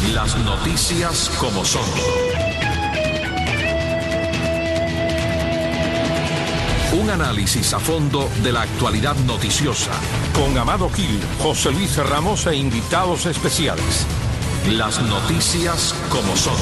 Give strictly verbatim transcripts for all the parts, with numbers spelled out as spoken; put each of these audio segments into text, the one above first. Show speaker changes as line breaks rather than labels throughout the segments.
Las noticias como son. Un análisis a fondo de la actualidad noticiosa.
Con Amado Gil, José Luis Ramos e invitados especiales.
Las noticias como son.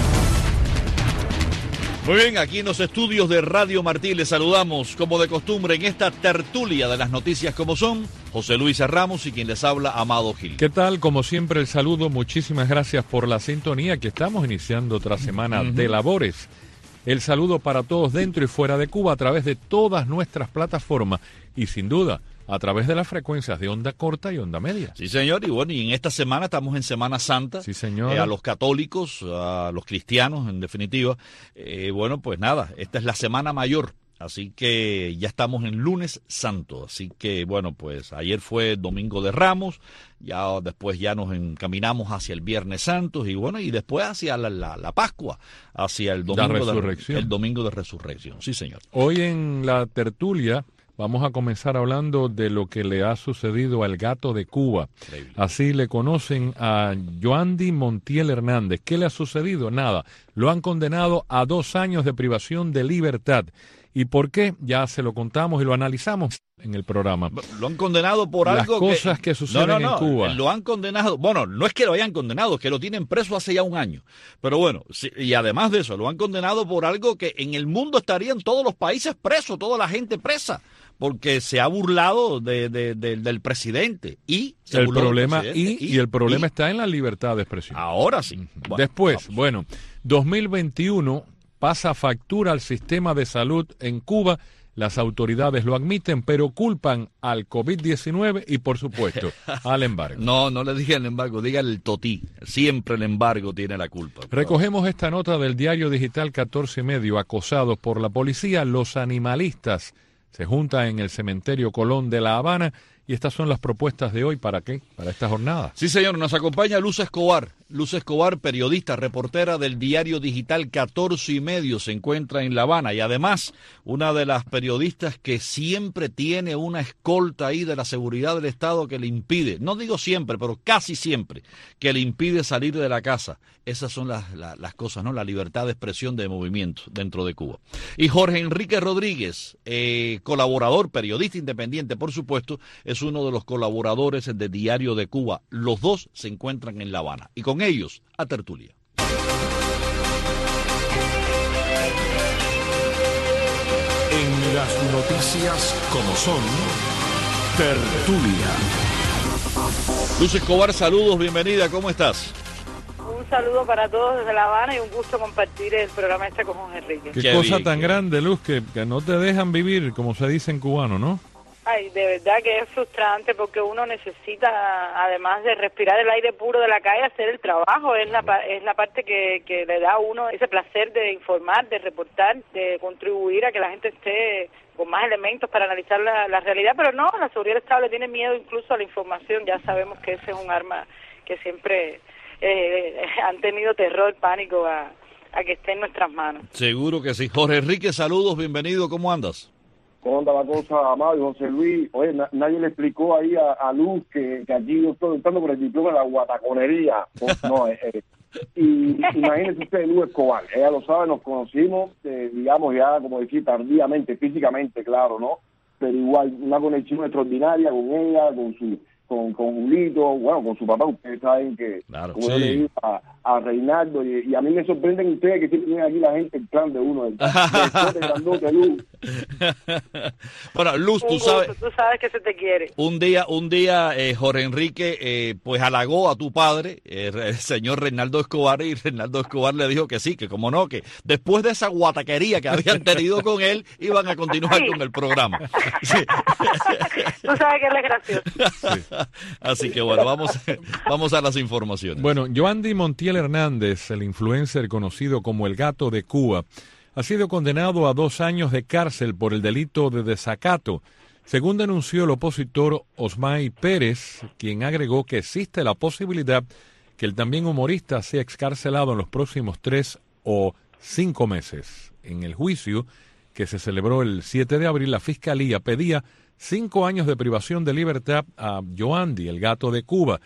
Muy bien, aquí en los estudios de Radio Martí les saludamos, como de costumbre, en esta tertulia de las noticias como son, José Luis Ramos y quien les habla, Amado Gil.
¿Qué tal? Como siempre, el saludo. Muchísimas gracias por la sintonía, que estamos iniciando otra semana uh-huh. de labores. El saludo para todos dentro y fuera de Cuba a través de todas nuestras plataformas y, sin duda, a través de las frecuencias de onda corta y onda media.
Sí, señor, y bueno, y en esta semana estamos en Semana Santa.
Sí, señor.
Eh, a los católicos, a los cristianos, en definitiva. Eh, bueno, pues nada, esta es la Semana Mayor, así que ya estamos en Lunes Santo. Así que, bueno, pues ayer fue Domingo de Ramos, ya después ya nos encaminamos hacia el Viernes Santo y bueno, y después hacia la, la, la Pascua, hacia el domingo,
la resurrección.
De, el domingo de Resurrección. Sí, señor.
Hoy en la tertulia vamos a comenzar hablando de lo que le ha sucedido al gato de Cuba. Increíble. Así le conocen a Yoandy Montiel Hernández. ¿Qué le ha sucedido? Nada. Lo han condenado a dos años de privación de libertad. ¿Y por qué? Ya se lo contamos y lo analizamos en el programa.
Lo han condenado por
Las
algo
cosas que, que suceden
no, no, no,
en Cuba.
Lo han condenado, bueno, no es que lo hayan condenado, es que lo tienen preso hace ya un año. Pero bueno, sí, y además de eso, lo han condenado por algo que en el mundo estarían todos los países presos, toda la gente presa, porque se ha burlado de, de, de, del presidente. Y se
el problema
del
y, y, y el problema y, está en la libertad de expresión.
Ahora sí.
Bueno, Después, vamos. bueno, dos mil veintiuno pasa factura al sistema de salud en Cuba. Las autoridades lo admiten, pero culpan al COVID diecinueve y, por supuesto, al embargo.
No, no le digan el embargo, digan el totí. Siempre el embargo tiene la culpa.
Recogemos esta nota del diario digital catorce y medio. Acosados por la policía, los animalistas se juntan en el cementerio Colón de La Habana. Y estas son las propuestas de hoy. ¿Para qué? Para esta jornada.
Sí, señor. Nos acompaña Luz Escobar. Luz Escobar, periodista, reportera del diario digital catorce y medio, se encuentra en La Habana. Y además, una de las periodistas que siempre tiene una escolta ahí de la seguridad del Estado que le impide, no digo siempre, pero casi siempre, que le impide salir de la casa. Esas son las, las, las cosas, ¿no? La libertad de expresión, de movimiento dentro de Cuba. Y Jorge Enrique Rodríguez, eh, colaborador, periodista independiente, por supuesto, es uno de los colaboradores de Diario de Cuba. Los dos se encuentran en La Habana. Y con ellos, a tertulia.
En las noticias como son, tertulia.
Luz Escobar, saludos, bienvenida, ¿cómo estás?
Un saludo para todos desde La Habana y un gusto compartir el programa este con Jorge Enrique.
Qué,
Qué
cosa
bien,
tan
qué
grande, Luz, que, que no te dejan vivir, como se dice en cubano, ¿no?
Ay, de verdad que es frustrante porque uno necesita, además de respirar el aire puro de la calle, hacer el trabajo. Es la es la parte que, que le da a uno ese placer de informar, de reportar, de contribuir a que la gente esté con más elementos para analizar la, la realidad. Pero no, la seguridad del Estado le tiene miedo incluso a la información. Ya sabemos que ese es un arma que siempre eh, han tenido terror, pánico a, a que esté en nuestras manos.
Seguro que sí. Jorge Enrique, saludos, bienvenido, ¿cómo andas?
¿Cómo anda la cosa, Amado y José Luis? Oye, na- nadie le explicó ahí a, a Luz que, que aquí yo estoy entrando por el diploma de la guataconería. No, no eh, eh. Y imagínese usted, Luz Escobar, ella lo sabe, nos conocimos, eh, digamos ya, como decir, tardíamente, físicamente, claro, ¿no? Pero igual, una conexión extraordinaria con ella, con su con con Julito, bueno, con su papá. Ustedes saben que,
claro,
como
sí.
yo le digo a, a Reinaldo, y, y a mí me sorprenden ustedes que siempre tienen aquí la gente, el plan de uno, el grandote, Luz.
Bueno, Luz, tú
Un
sabes,
gusto, tú sabes que se te quiere.
un día, un día, eh, Jorge Enrique, eh, pues halagó a tu padre, eh, el señor Reinaldo Escobar, y Reinaldo Escobar le dijo que sí, que como no, que después de esa guataquería que habían tenido con él, iban a continuar con el programa. Sí.
Tú sabes que él es gracioso.
Sí.
Así que bueno, vamos, vamos a las informaciones.
Bueno, Yoandy Montiel Hernández, el influencer conocido como el Gato de Cuba, ha sido condenado a dos años de cárcel por el delito de desacato, según denunció el opositor Osmay Pérez, quien agregó que existe la posibilidad que el también humorista sea excarcelado en los próximos tres o cinco meses. En el juicio, que se celebró el siete de abril, la Fiscalía pedía cinco años de privación de libertad a Yoandy, el Gato de Cuba,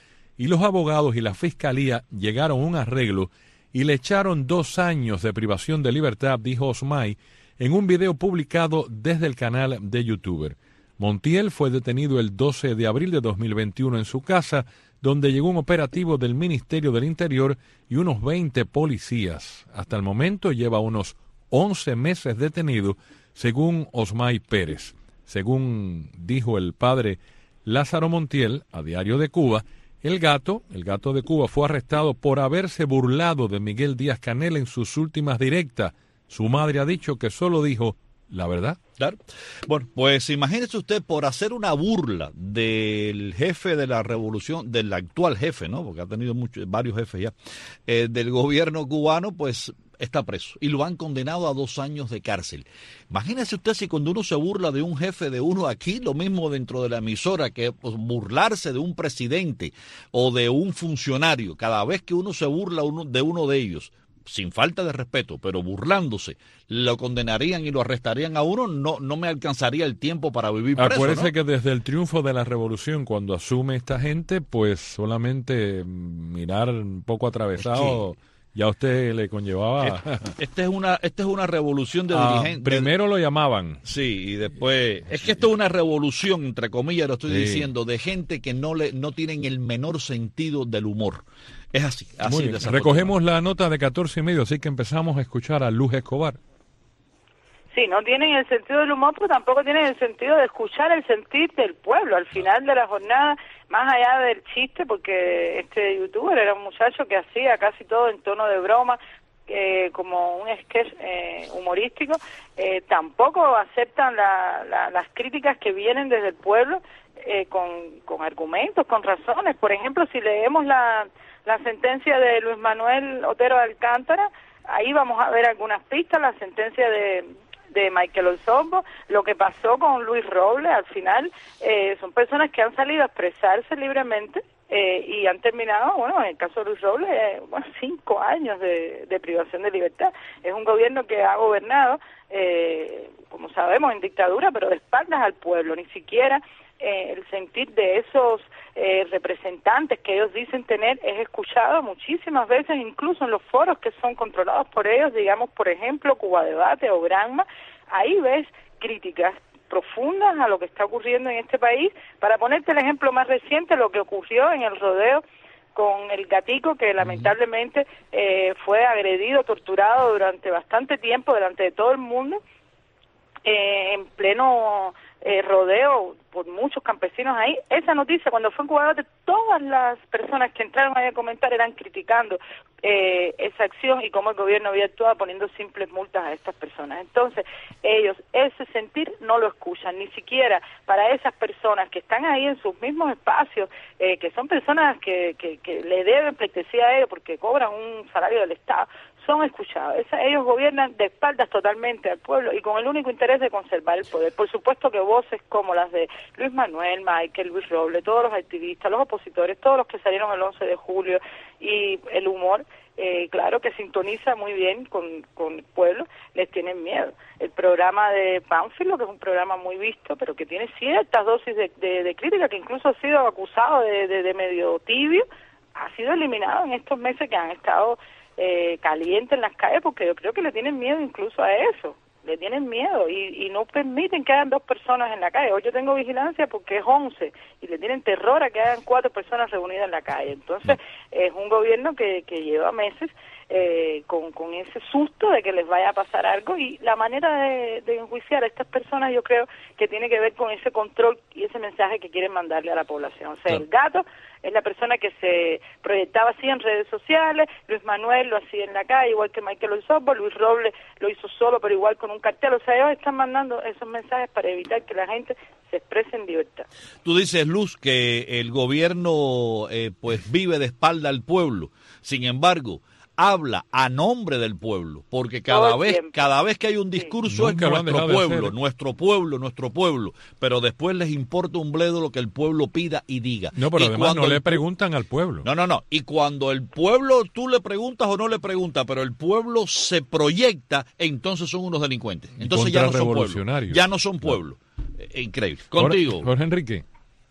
y los abogados y la fiscalía llegaron a un arreglo y le echaron dos años de privación de libertad, dijo Osmay en un video publicado desde el canal de YouTuber. Montiel fue detenido el doce de abril de dos mil veintiuno en su casa, donde llegó un operativo del Ministerio del Interior y unos veinte policías. Hasta el momento lleva unos once meses detenido, según Osmay Pérez. Según dijo el padre Lázaro Montiel a Diario de Cuba, el gato, el gato de Cuba, fue arrestado por haberse burlado de Miguel Díaz-Canel en sus últimas directas. Su madre ha dicho que solo dijo la verdad.
Claro. Bueno, pues imagínese usted, por hacer una burla del jefe de la revolución, del actual jefe, ¿no? Porque ha tenido muchos, varios jefes ya, eh, del gobierno cubano, pues está preso y lo han condenado a dos años de cárcel. Imagínese usted si cuando uno se burla de un jefe de uno aquí, lo mismo dentro de la emisora, que pues, burlarse de un presidente o de un funcionario, cada vez que uno se burla uno, de uno de ellos, sin falta de respeto, pero burlándose, lo condenarían y lo arrestarían a uno, no, no me alcanzaría el tiempo para vivir preso,
Acuérdese, ¿no?
que
desde el triunfo de la revolución, cuando asume esta gente, pues solamente mirar un poco atravesado, sí. Ya a usted le conllevaba...
Esta es una, esta es una revolución de
ah,
dirigentes.
Primero lo llamaban.
Sí, y después... Es que esto es una revolución, entre comillas, lo estoy sí. diciendo, de gente que no le no tienen el menor sentido del humor. Es así. así
Muy bien. Recogemos la nota de catorce y medio, así que empezamos a escuchar a Luz Escobar.
Sí, no tienen el sentido del humor, pero tampoco tienen el sentido de escuchar el sentir del pueblo. Al final de la jornada, más allá del chiste, porque este youtuber era un muchacho que hacía casi todo en tono de broma, eh, como un sketch eh, humorístico, eh, tampoco aceptan la, la, las críticas que vienen desde el pueblo eh, con, con argumentos, con razones. Por ejemplo, si leemos la, la sentencia de Luis Manuel Otero de Alcántara, ahí vamos a ver algunas pistas, la sentencia de... de Michael Osorbo, lo que pasó con Luis Robles, al final eh, son personas que han salido a expresarse libremente eh, y han terminado, bueno, en el caso de Luis Robles, eh, bueno, cinco años de, de privación de libertad. Es un gobierno que ha gobernado, eh, como sabemos, en dictadura, pero de espaldas al pueblo, ni siquiera eh, el sentir de esos eh, representantes que ellos dicen tener es escuchado muchísimas veces, incluso en los foros que son controlados por ellos, digamos, por ejemplo, Cuba Debate o Granma. Ahí ves críticas profundas a lo que está ocurriendo en este país. Para ponerte el ejemplo más reciente, lo que ocurrió en el rodeo con el gatico, que lamentablemente eh, fue agredido, torturado durante bastante tiempo delante de todo el mundo, eh, en pleno eh, rodeo por muchos campesinos ahí. Esa noticia, cuando fue en Cuba Debate, todas las personas que entraron ahí a comentar eran criticando eh, esa acción y cómo el gobierno había actuado poniendo simples multas a estas personas. Entonces, ellos ese sentir no lo escuchan, ni siquiera para esas personas que están ahí en sus mismos espacios, eh, que son personas que, que, que le deben pleitesía a ellos porque cobran un salario del Estado, son escuchados. Esa, ellos gobiernan de espaldas totalmente al pueblo y con el único interés de conservar el poder. Por supuesto que voces como las de Luis Manuel, Michael, Luis Robles, todos los activistas, los opositores, todos los que salieron el once de julio, y el humor, eh, claro que sintoniza muy bien con, con el pueblo, les tienen miedo. El programa de Pánfilo, que es un programa muy visto, pero que tiene ciertas dosis de, de, de crítica, que incluso ha sido acusado de, de, de medio tibio, ha sido eliminado en estos meses que han estado eh, calientes en las calles, porque yo creo que le tienen miedo incluso a eso. Le tienen miedo y, y no permiten que hayan dos personas en la calle. Hoy yo tengo vigilancia porque es once y le tienen terror a que hayan cuatro personas reunidas en la calle. Entonces, es un gobierno que, que lleva meses eh, con, con ese susto de que les vaya a pasar algo, y la manera de, de enjuiciar a estas personas yo creo que tiene que ver con ese control y ese mensaje que quieren mandarle a la población. O sea, el gato es la persona que se proyectaba así en redes sociales, Luis Manuel lo hacía en la calle, igual que Michael Osorbo, Luis Robles lo hizo solo, pero igual con un cartel. O sea, ellos están mandando esos mensajes para evitar que la gente se exprese en libertad.
Tú dices, Luz, que el gobierno eh, pues vive de espalda al pueblo. Sin embargo, habla a nombre del pueblo, porque cada vez tiempo. cada vez que hay un discurso sí. es nuestro pueblo, nuestro pueblo, nuestro pueblo, pero después les importa un bledo lo que el pueblo pida y diga.
No, pero
y
además no
el,
le preguntan al pueblo.
No, no, no. Y cuando el pueblo, tú le preguntas o no le preguntas, pero el pueblo se proyecta, entonces son unos delincuentes. Entonces ya no son pueblo. Ya no son pueblo. No. Eh, increíble. Contigo.
Jorge, Jorge Enrique.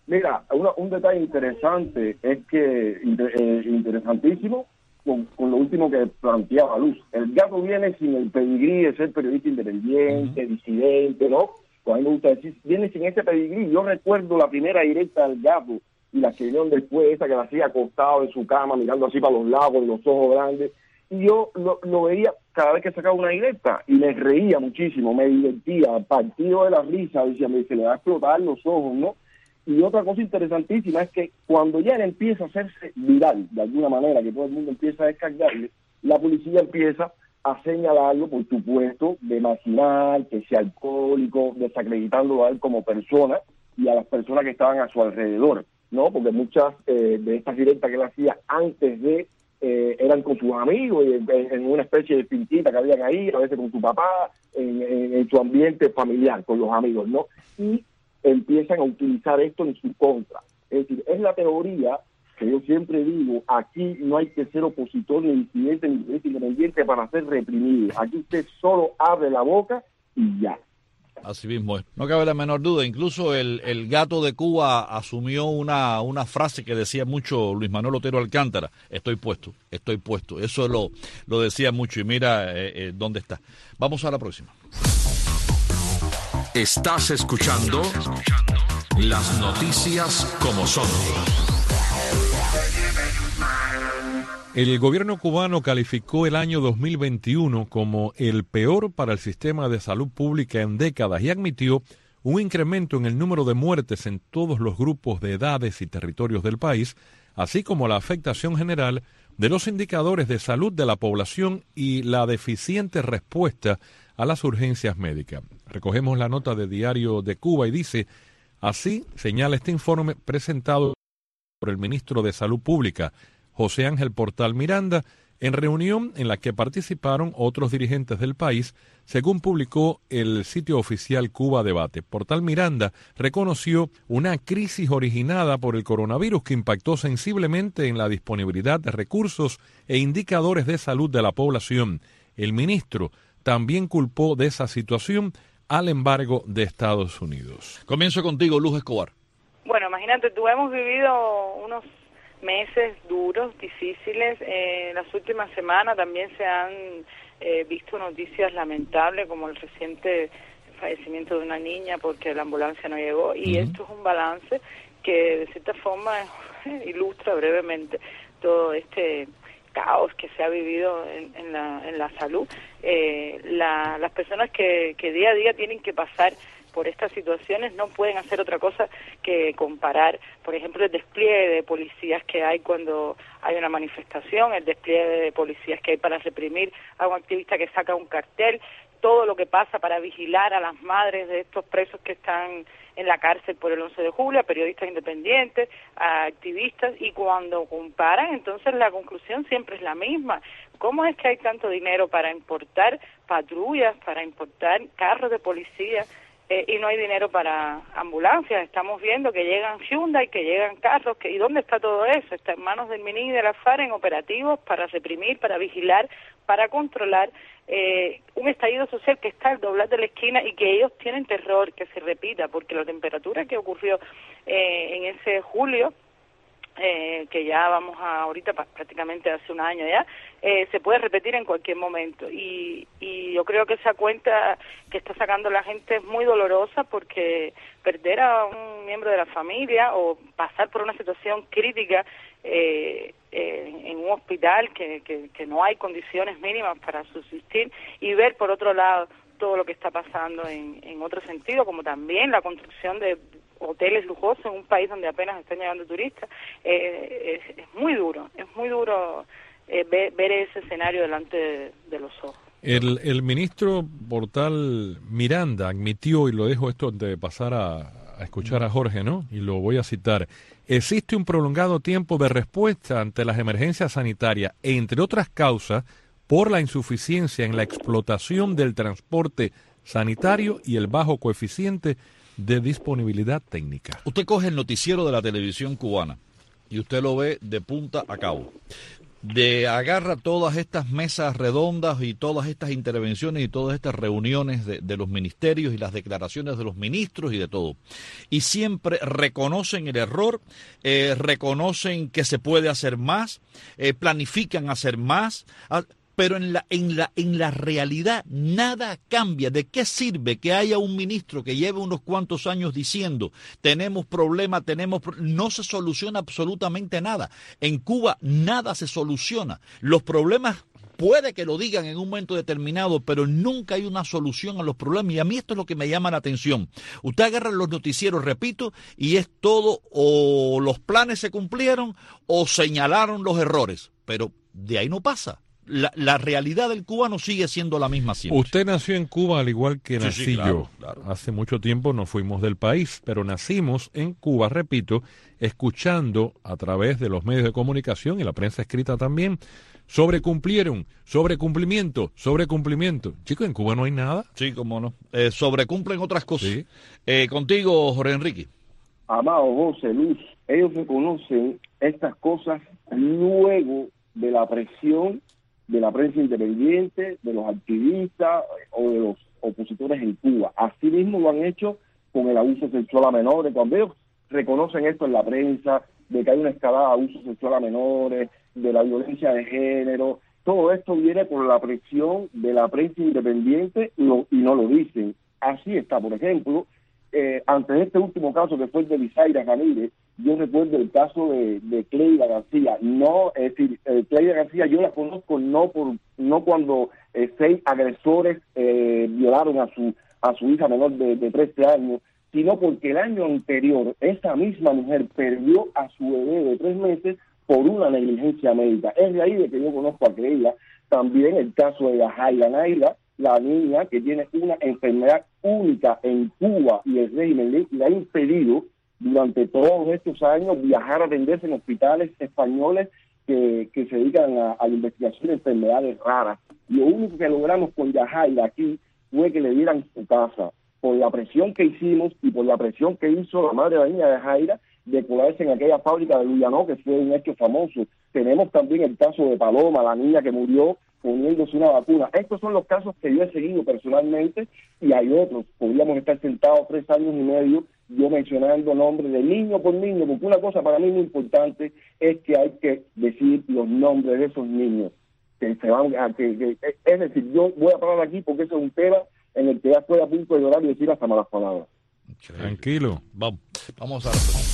Mira, una, un detalle interesante es que, inter, eh, interesantísimo, con, con lo último que planteaba Luz. El gato viene sin el pedigrí de ser periodista independiente, uh-huh. disidente, ¿no? Pues a mí me gusta decir, viene sin ese pedigrí. Yo recuerdo la primera directa del gato y la que vinieron después, esa que la hacía acostado en su cama, mirando así para los lados, con los ojos grandes. Y yo lo, lo veía cada vez que sacaba una directa y me reía muchísimo, me divertía, partido de la risa, decía, me se le va a explotar los ojos, ¿no? Y otra cosa interesantísima es que cuando ya él empieza a hacerse viral, de alguna manera, que todo el mundo empieza a descargarle, la policía empieza a señalarlo por supuesto de marginal, que sea alcohólico, desacreditándolo a él como persona y a las personas que estaban a su alrededor, ¿no? Porque muchas eh, de estas directas que él hacía antes de eh, eran con sus amigos, en, en una especie de pintita que habían ahí, a veces con su papá, en, en, en su ambiente familiar, con los amigos, ¿no? Y empiezan a utilizar esto en su contra. Es decir, es la teoría que yo siempre digo, aquí no hay que ser opositor ni disidente ni independiente para ser reprimido. Aquí usted solo abre la boca y ya.
Así mismo es. No cabe la menor duda. Incluso el, el gato de Cuba asumió una, una frase que decía mucho Luis Manuel Otero Alcántara. Estoy puesto, estoy puesto. Eso lo, lo decía mucho y mira eh, eh, dónde está. Vamos a la próxima.
Estás escuchando las noticias como son.
El gobierno cubano calificó el año dos mil veintiuno como el peor para el sistema de salud pública en décadas y admitió un incremento en el número de muertes en todos los grupos de edades y territorios del país, así como la afectación general de los indicadores de salud de la población y la deficiente respuesta a las urgencias médicas. Recogemos la nota de Diario de Cuba y dice, así señala este informe presentado por el ministro de Salud Pública, José Ángel Portal Miranda, en reunión en la que participaron otros dirigentes del país, según publicó el sitio oficial Cuba Debate. Portal Miranda reconoció una crisis originada por el coronavirus que impactó sensiblemente en la disponibilidad de recursos e indicadores de salud de la población. El ministro también culpó de esa situación al embargo de Estados Unidos.
Comienzo contigo, Luz Escobar.
Bueno, imagínate, tú hemos vivido unos meses duros, difíciles. Eh, en las últimas semanas también se han eh, visto noticias lamentables, como el reciente fallecimiento de una niña porque la ambulancia no llegó. Y uh-huh. esto es un balance que de cierta forma ilustra brevemente todo este caos que se ha vivido en, en, la, en la salud. Eh, la, las personas que, que día a día tienen que pasar por estas situaciones no pueden hacer otra cosa que comparar, por ejemplo, el despliegue de policías que hay cuando hay una manifestación, el despliegue de policías que hay para reprimir a un activista que saca un cartel, todo lo que pasa para vigilar a las madres de estos presos que están en la cárcel por el once de julio, a periodistas independientes, a activistas, y cuando comparan, entonces la conclusión siempre es la misma. ¿Cómo es que hay tanto dinero para importar patrullas, para importar carros de policía, eh, y no hay dinero para ambulancias? Estamos viendo que llegan Hyundai, que llegan carros, que, ¿y dónde está todo eso? Está en manos del MINI y de la FARC en operativos para reprimir, para vigilar, para controlar eh, un estallido social que está al doblar de la esquina y que ellos tienen terror que se repita, porque la temperatura que ocurrió eh, en ese julio, eh, que ya vamos a ahorita prácticamente hace un año ya, eh, se puede repetir en cualquier momento. Y, y yo creo que esa cuenta que está sacando la gente es muy dolorosa, porque perder a un miembro de la familia o pasar por una situación crítica eh, eh, en un hospital que, que, que no hay condiciones mínimas para subsistir, y ver por otro lado todo lo que está pasando en, en otro sentido, como también la construcción de hoteles lujosos en un país donde apenas están llegando turistas, eh, es, es muy duro, es muy duro eh, ver, ver ese escenario delante de, de los ojos.
El, el ministro Portal Miranda admitió, y lo dejo esto antes de pasar a, a escuchar a Jorge, ¿no? Y lo voy a citar. Existe un prolongado tiempo de respuesta ante las emergencias sanitarias, entre otras causas, por la insuficiencia en la explotación del transporte sanitario y el bajo coeficiente de disponibilidad técnica.
Usted coge el noticiero de la televisión cubana y usted lo ve de punta a cabo. de agarra todas estas mesas redondas y todas estas intervenciones y todas estas reuniones de, de los ministerios y las declaraciones de los ministros y de todo. Y siempre reconocen el error, eh, reconocen que se puede hacer más, eh, planifican hacer más, a, pero en la, en la, en la realidad nada cambia. ¿De qué sirve que haya un ministro que lleve unos cuantos años diciendo tenemos problemas, tenemos pro-? No se soluciona absolutamente nada. En Cuba nada se soluciona. Los problemas puede que lo digan en un momento determinado, pero nunca hay una solución a los problemas. Y a mí esto es lo que me llama la atención. Usted agarra los noticieros, repito, y es todo o los planes se cumplieron o señalaron los errores. Pero de ahí no pasa. La, la realidad del cubano sigue siendo la misma siempre.
Usted nació en Cuba al igual que
Sí,
nací
sí, claro,
yo.
claro.
Hace mucho tiempo nos fuimos del país, pero nacimos en Cuba, repito, escuchando a través de los medios de comunicación y la prensa escrita también, sobrecumplieron, sobrecumplimiento, sobrecumplimiento. Chicos, en Cuba no hay nada.
Sí, cómo no. Eh, sobrecumplen otras cosas.
Sí.
Eh, contigo, Jorge Enrique.
Amado José Luz, ellos reconocen estas cosas luego de la presión de la prensa independiente, de los activistas o de los opositores en Cuba. Asimismo lo han hecho con el abuso sexual a menores. Cuando ellos reconocen esto en la prensa, de que hay una escalada de abuso sexual a menores, de la violencia de género, todo esto viene por la presión de la prensa independiente y, lo, y no lo dicen. Así está, por ejemplo, eh, ante este último caso que fue el de Lizaira Ramírez, yo recuerdo el caso de, de Cleida García. No, es decir, eh, Cleida García yo la conozco no por no cuando eh, seis agresores eh, violaron a su a su hija menor de, de trece años, sino porque el año anterior esa misma mujer perdió a su bebé de tres meses por una negligencia médica. Es de ahí de que yo conozco a Cleida. También el caso de Yajaira Naira, la niña que tiene una enfermedad única en Cuba y el régimen le, le ha impedido durante todos estos años viajar a atenderse en hospitales españoles que, que se dedican a, a la investigación de enfermedades raras. Lo único que logramos con Yajaira aquí fue que le dieran su casa, por la presión que hicimos y por la presión que hizo la madre de la niña Yajaira de colarse en aquella fábrica de Luyanó, que fue un hecho famoso. Tenemos también el caso de Paloma, la niña que murió poniéndose una vacuna. Estos son los casos que yo he seguido personalmente y hay otros. Podríamos estar sentados tres años y medio yo mencionando nombres de niño por niño, porque una cosa para mí muy importante es que hay que decir los nombres de esos niños que se van a que, que es decir, yo voy a parar aquí porque ese es un tema en el que ya estoy a punto de llorar y decir hasta malas palabras.
Tranquilo.
Vamos, vamos a la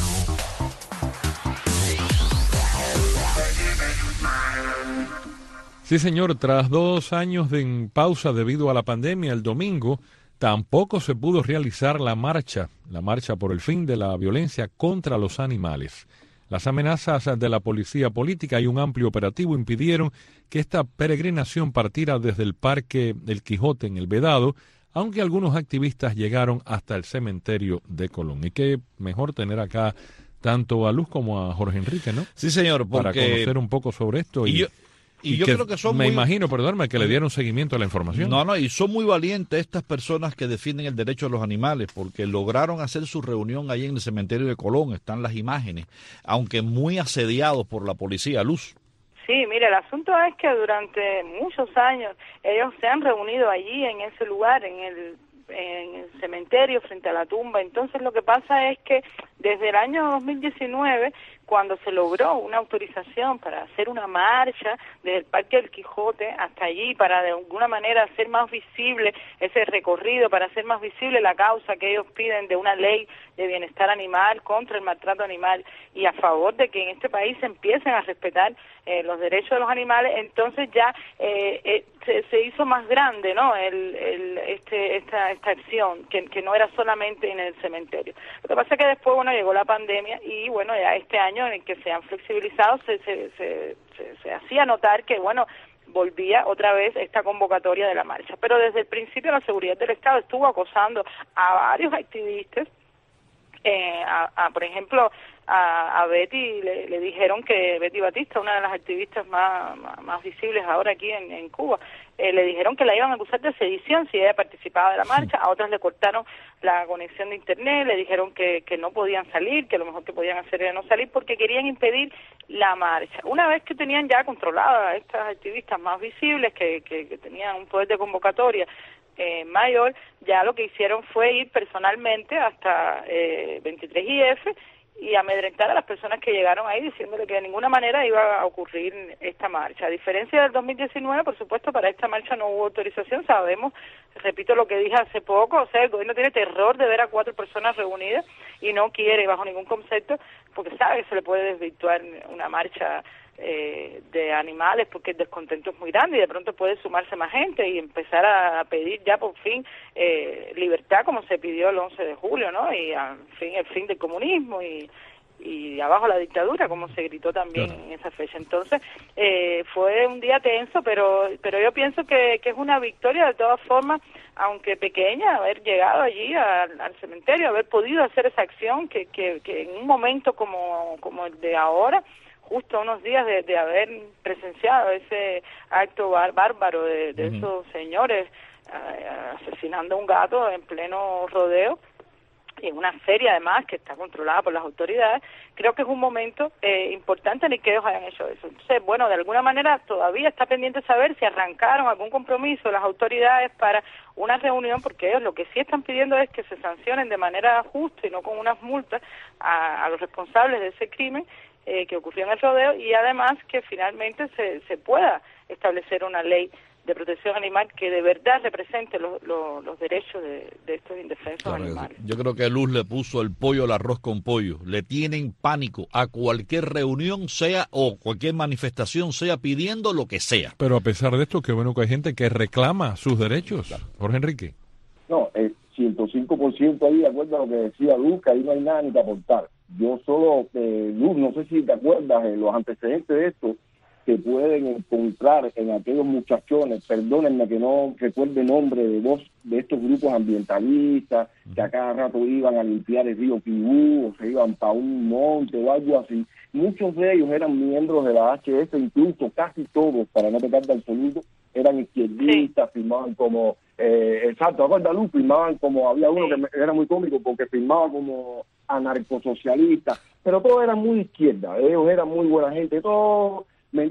Sí, señor, tras dos años de en pausa debido a la pandemia, el domingo tampoco se pudo realizar la marcha, la marcha por el fin de la violencia contra los animales. Las amenazas de la policía política y un amplio operativo impidieron que esta peregrinación partiera desde el Parque El Quijote en El Vedado, aunque algunos activistas llegaron hasta el cementerio de Colón. Y qué mejor tener acá tanto a Luz como a Jorge Enrique, ¿no?
Sí, señor, porque...
Para conocer un poco sobre esto y...
y yo... Y, y yo
que
creo que son
me
muy...
imagino, perdóname, que le dieron seguimiento a la información.
No, no, y son muy valientes estas personas que defienden el derecho de los animales, porque lograron hacer su reunión ahí en el cementerio de Colón, están las imágenes, aunque muy asediados por la policía. Luz.
Sí, mire, el asunto es que durante muchos años ellos se han reunido allí en ese lugar, en el en el cementerio frente a la tumba. Entonces lo que pasa es que desde el año dos mil diecinueve, cuando se logró una autorización para hacer una marcha desde el Parque del Quijote hasta allí, para de alguna manera hacer más visible ese recorrido, para hacer más visible la causa que ellos piden de una ley de bienestar animal contra el maltrato animal y a favor de que en este país se empiecen a respetar eh, los derechos de los animales, entonces ya eh, eh, se, se hizo más grande, ¿no? El, el, este, esta, esta acción, que, que no era solamente en el cementerio. Lo que pasa es que después, bueno, llegó la pandemia y, bueno, ya este año en el que se han flexibilizado, se, se, se, se, se hacía notar que, bueno, volvía otra vez esta convocatoria de la marcha. Pero desde el principio la seguridad del Estado estuvo acosando a varios activistas Eh, a, a, por ejemplo, a, a Betty le, le dijeron que Betty Batista, una de las activistas más, más, más visibles ahora aquí en, en Cuba, eh, le dijeron que la iban a acusar de sedición si ella participaba de la marcha. A otras le cortaron la conexión de internet, le dijeron que, que no podían salir, que lo mejor que podían hacer era no salir porque querían impedir la marcha. Una vez que tenían ya controladas a estas activistas más visibles, que, que, que tenían un poder de convocatoria Eh, mayor, ya lo que hicieron fue ir personalmente hasta eh, veintitrés I F y amedrentar a las personas que llegaron ahí diciéndole que de ninguna manera iba a ocurrir esta marcha. A diferencia del dos mil diecinueve, por supuesto, para esta marcha no hubo autorización, sabemos, repito lo que dije hace poco, o sea, el gobierno tiene terror de ver a cuatro personas reunidas y no quiere bajo ningún concepto, porque sabe que se le puede desvirtuar una marcha Eh, de animales porque el descontento es muy grande y de pronto puede sumarse más gente y empezar a pedir ya por fin eh, libertad como se pidió el once de julio, ¿no? Y al fin el fin del comunismo y, y abajo la dictadura, como se gritó también claro. en esa fecha. Entonces eh, fue un día tenso, pero pero yo pienso que, que es una victoria de todas formas, aunque pequeña, haber llegado allí al, al cementerio, haber podido hacer esa acción que, que, que en un momento como, como el de ahora, justo unos días de, de haber presenciado ese acto bar, bárbaro de, de uh-huh. esos señores uh, asesinando a un gato en pleno rodeo, y en una feria además que está controlada por las autoridades, creo que es un momento eh, importante en el que ellos hayan hecho eso. Entonces, bueno, de alguna manera todavía está pendiente saber si arrancaron algún compromiso las autoridades para una reunión, porque ellos lo que sí están pidiendo es que se sancionen de manera justa y no con unas multas a, a los responsables de ese crimen Eh, que ocurrió en el rodeo, y además que finalmente se, se pueda establecer una ley de protección animal que de verdad represente los, los, los derechos de, de estos indefensos claro, animales.
Yo creo que Luz le puso el pollo al arroz con pollo. Le tienen pánico a cualquier reunión, sea o cualquier manifestación, sea pidiendo lo que sea.
Pero a pesar de esto, qué bueno que hay gente que reclama sus derechos. Claro. Jorge Enrique.
No, el ciento cinco por ciento ahí, de acuerdo a lo que decía Luz, que ahí no hay nada ni que aportar. Yo solo, eh, Luz, no sé si te acuerdas de los antecedentes de esto, que pueden encontrar en aquellos muchachones, perdónenme que no recuerde el nombre de dos de estos grupos ambientalistas, que a cada rato iban a limpiar el río Quibú, o se iban para un monte o algo así. Muchos de ellos eran miembros de la H S, incluso casi todos, para no pecar de absoluto, eran izquierdistas, sí. firmaban como, eh, exacto, ¿acuerdas, Luz? Firmaban como, había uno sí. que era muy cómico porque firmaba como anarcosocialistas, pero todos eran muy izquierda, ellos eran muy buena gente, todos,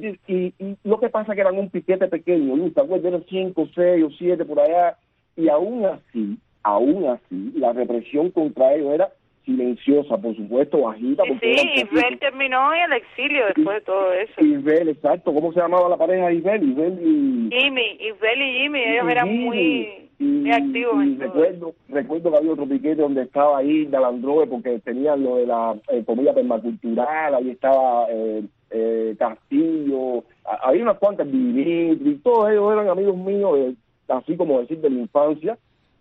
y, y lo que pasa es que eran un piquete pequeño, Luz, ¿te acuerdas? Eran cinco, seis o siete por allá, y aún así, aún así, la represión contra ellos era silenciosa, por supuesto, bajita.
Sí, sí, Isbel terminó en el exilio después de todo eso.
Isbel, exacto. ¿Cómo se llamaba la pareja de Isbel? Isbel y...
Jimmy, Isbel y Jimmy, ellos y eran Jimmy, muy, y, muy activos.
Y
en
recuerdo,
todo.
recuerdo que había otro piquete donde estaba ahí Dalandroe, porque tenían lo de la eh, comida permacultural, ahí estaba eh, eh, Castillo, había unas cuantas, Dimitri, todos ellos eran amigos míos, eh, así como decir, de la infancia.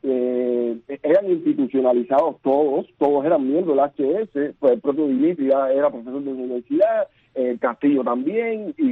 Eh, eran institucionalizados todos, todos eran miembros de la H S, pues el propio Dimitri era, era profesor de universidad, eh, Castillo también, y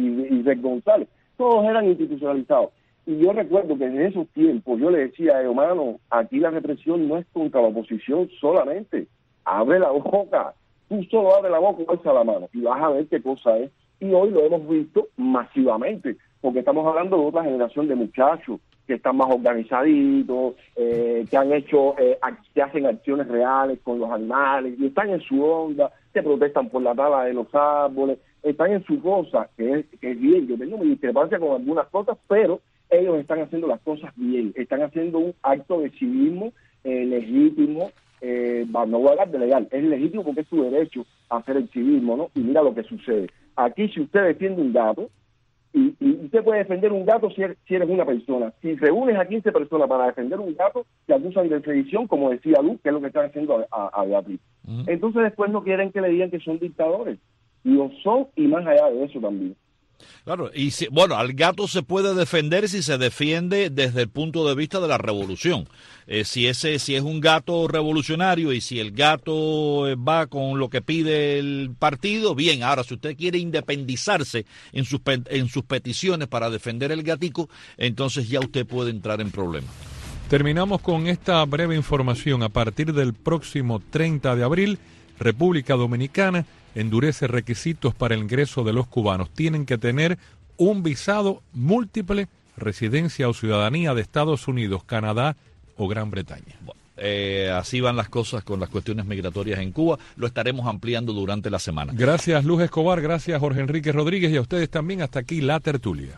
Red González, todos eran institucionalizados. Y yo recuerdo que en esos tiempos yo le decía, hermano, aquí la represión no es contra la oposición solamente, abre la boca, tú solo abre la boca y alza la mano, y vas a ver qué cosa es. Y hoy lo hemos visto masivamente, porque estamos hablando de otra generación de muchachos que están más organizaditos, eh, que han hecho, eh, que hacen acciones reales con los animales, y están en su onda, que protestan por la tala de los árboles, están en su cosa, que es, que es bien. Yo tengo mi discrepancia con algunas cosas, pero ellos están haciendo las cosas bien, están haciendo un acto de civismo eh, legítimo, eh, no voy a hablar de legal, es legítimo porque es su derecho a hacer el civismo, ¿no? Y mira lo que sucede. Aquí, si usted defiende un gato, Y, y usted puede defender un gato si eres, si eres una persona. Si reúnes a quince personas para defender un gato, te acusan de sedición, como decía Luz, que es lo que están haciendo a, a, a Beatriz. Uh-huh. Entonces después no quieren que le digan que son dictadores. Lo son, y más allá de eso también.
Claro, y si, bueno, al gato se puede defender si se defiende desde el punto de vista de la revolución. Eh, si ese, si es un gato revolucionario y si el gato va con lo que pide el partido, bien. Ahora, si usted quiere independizarse en sus, en sus peticiones para defender el gatico, entonces ya usted puede entrar en problemas.
Terminamos con esta breve información. A partir del próximo treinta de abril, República Dominicana endurece requisitos para el ingreso de los cubanos. Tienen que tener un visado múltiple, residencia o ciudadanía de Estados Unidos, Canadá o Gran Bretaña.
Bueno, eh, así van las cosas con las cuestiones migratorias en Cuba. Lo estaremos ampliando durante la semana.
Gracias, Luz Escobar. Gracias, Jorge Enrique Rodríguez. Y a ustedes también. Hasta aquí la tertulia.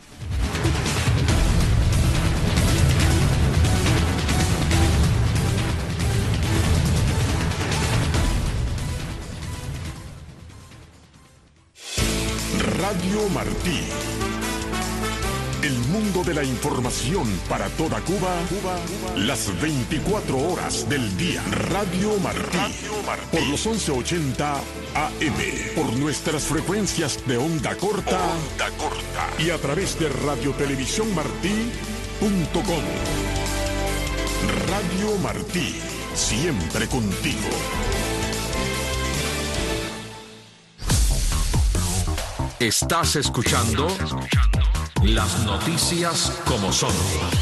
Radio Martí. El mundo de la información para toda Cuba, Cuba, las veinticuatro horas del día. Radio Martí. Radio Martí. Por los once ochenta A M. Por nuestras frecuencias de onda corta. Onda corta. Y a través de radiotelevisión martí punto com. Radio Martí. Siempre contigo.
Estás escuchando las noticias como son.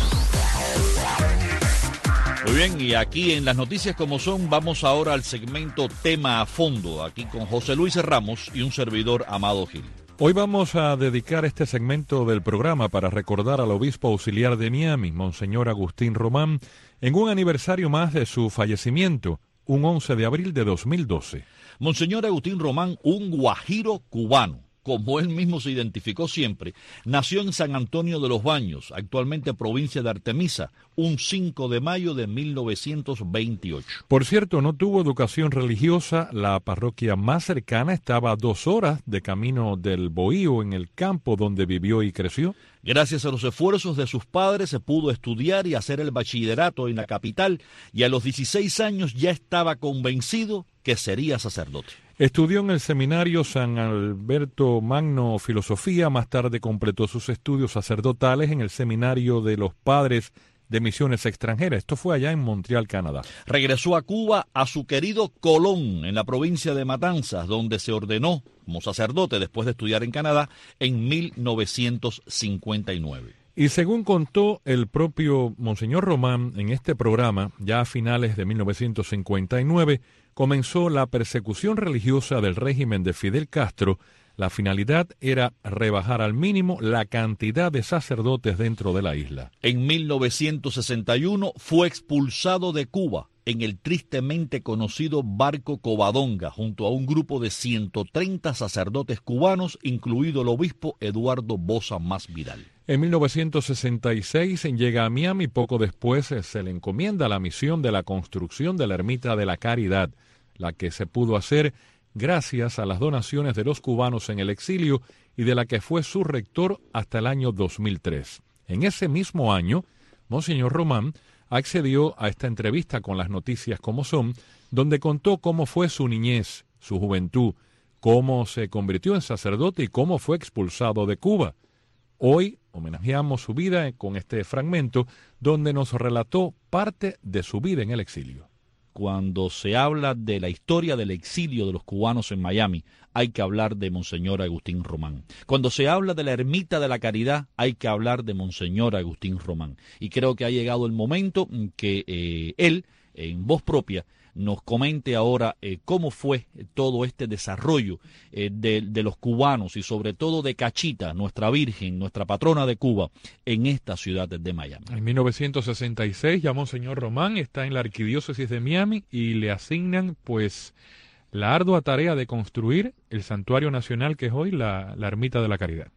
Muy bien, y aquí en las noticias como son, vamos ahora al segmento Tema a Fondo, aquí con José Luis Ramos y un servidor, Amado Gil.
Hoy vamos a dedicar este segmento del programa para recordar al obispo auxiliar de Miami, Monseñor Agustín Román, en un aniversario más de su fallecimiento, un once de abril de dos mil doce.
Monseñor Agustín Román, un guajiro cubano, como él mismo se identificó siempre, nació en San Antonio de los Baños, actualmente provincia de Artemisa, un cinco de mayo de mil novecientos veintiocho.
Por cierto, no tuvo educación religiosa. La parroquia más cercana estaba a dos horas de camino del Bohío, en el campo donde vivió y creció.
Gracias a los esfuerzos de sus padres se pudo estudiar y hacer el bachillerato en la capital, y a los dieciséis años ya estaba convencido que sería sacerdote.
Estudió en el seminario San Alberto Magno Filosofía, más tarde completó sus estudios sacerdotales en el seminario de los Padres de Misiones Extranjeras. Esto fue allá en Montreal, Canadá.
Regresó a Cuba, a su querido Colón, en la provincia de Matanzas, donde se ordenó como sacerdote después de estudiar en Canadá en mil novecientos cincuenta y nueve.
Y según contó el propio Monseñor Román en este programa, ya a finales de mil novecientos cincuenta y nueve, comenzó la persecución religiosa del régimen de Fidel Castro. La finalidad era rebajar al mínimo la cantidad de sacerdotes dentro de la isla.
En mil novecientos sesenta y uno fue expulsado de Cuba en el tristemente conocido barco Covadonga, junto a un grupo de ciento treinta sacerdotes cubanos, incluido el obispo Eduardo Boza Masvidal.
En mil novecientos sesenta y seis llega a Miami. Poco después se le encomienda la misión de la construcción de la Ermita de la Caridad, la que se pudo hacer gracias a las donaciones de los cubanos en el exilio y de la que fue su rector hasta el año dos mil tres. En ese mismo año, Monseñor Román accedió a esta entrevista con las noticias como son, donde contó cómo fue su niñez, su juventud, cómo se convirtió en sacerdote y cómo fue expulsado de Cuba. Hoy homenajeamos su vida con este fragmento donde nos relató parte de su vida en el exilio.
Cuando se habla de la historia del exilio de los cubanos en Miami, hay que hablar de Monseñor Agustín Román. Cuando se habla de la Ermita de la Caridad, hay que hablar de Monseñor Agustín Román. Y creo que ha llegado el momento que eh, él, en voz propia, nos comente ahora eh, cómo fue todo este desarrollo eh, de, de los cubanos y sobre todo de Cachita, nuestra Virgen, nuestra patrona de Cuba, en esta ciudad de Miami.
En mil novecientos sesenta y seis ya Monseñor Román está en la arquidiócesis de Miami y le asignan pues la ardua tarea de construir el santuario nacional que es hoy la, la Ermita de la Caridad.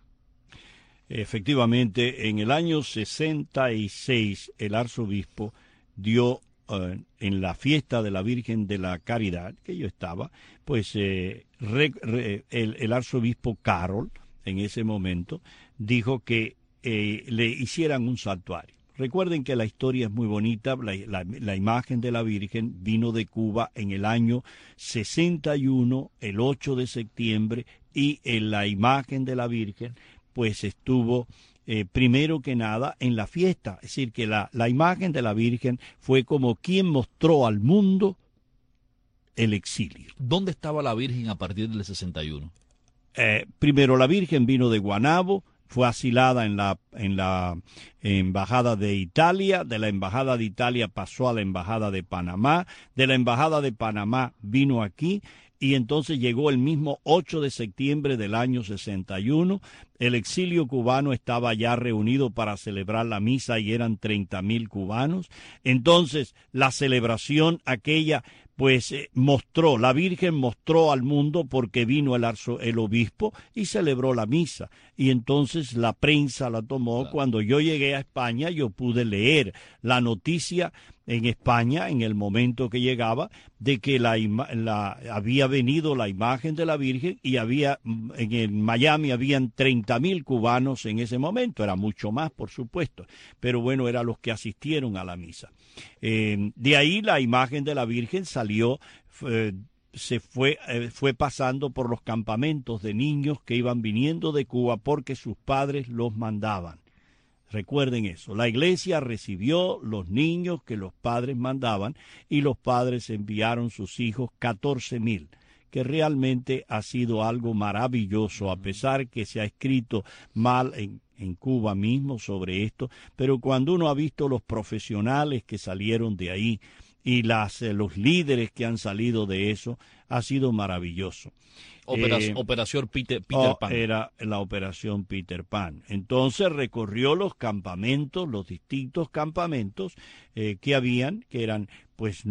Efectivamente, en el año sesenta y seis el arzobispo dio en la fiesta de la Virgen de la Caridad, que yo estaba, pues eh, re, re, el, el arzobispo Carroll, en ese momento, dijo que eh, le hicieran un santuario. Recuerden que la historia es muy bonita, la, la, la imagen de la Virgen vino de Cuba en el año sesenta y uno, el ocho de septiembre, y en la imagen de la Virgen, pues estuvo... Eh, primero que nada en la fiesta, es decir, que la, la imagen de la Virgen fue como quien mostró al mundo el exilio.
¿Dónde estaba la Virgen a partir del sesenta y uno?
Eh, primero la Virgen vino de Guanabo, fue asilada en la, en la Embajada de Italia, de la Embajada de Italia pasó a la Embajada de Panamá, de la Embajada de Panamá vino aquí, y entonces llegó el mismo ocho de septiembre del año sesenta y uno. El exilio cubano estaba ya reunido para celebrar la misa y eran treinta mil cubanos. Entonces la celebración aquella pues eh, mostró, la Virgen mostró al mundo porque vino el, arzo, el obispo y celebró la misa. Y entonces la prensa la tomó. Claro. Cuando yo llegué a España yo pude leer la noticia en España en el momento que llegaba de que la, la había venido la imagen de la Virgen y había en el Miami habían treinta mil cubanos en ese momento, era mucho más por supuesto, pero bueno, eran los que asistieron a la misa. Eh, de ahí la imagen de la Virgen salió, eh, se fue, eh, fue pasando por los campamentos de niños que iban viniendo de Cuba porque sus padres los mandaban. Recuerden eso, la iglesia recibió los niños que los padres mandaban y los padres enviaron sus hijos, catorce mil, que realmente ha sido algo maravilloso, a pesar que se ha escrito mal en, en Cuba mismo sobre esto, pero cuando uno ha visto los profesionales que salieron de ahí y las, eh, los líderes que han salido de eso, ha sido maravilloso.
Operación,
eh,
operación Peter, Peter Pan.
Era la operación Peter Pan. Entonces recorrió los campamentos, los distintos campamentos eh, que habían, que eran pues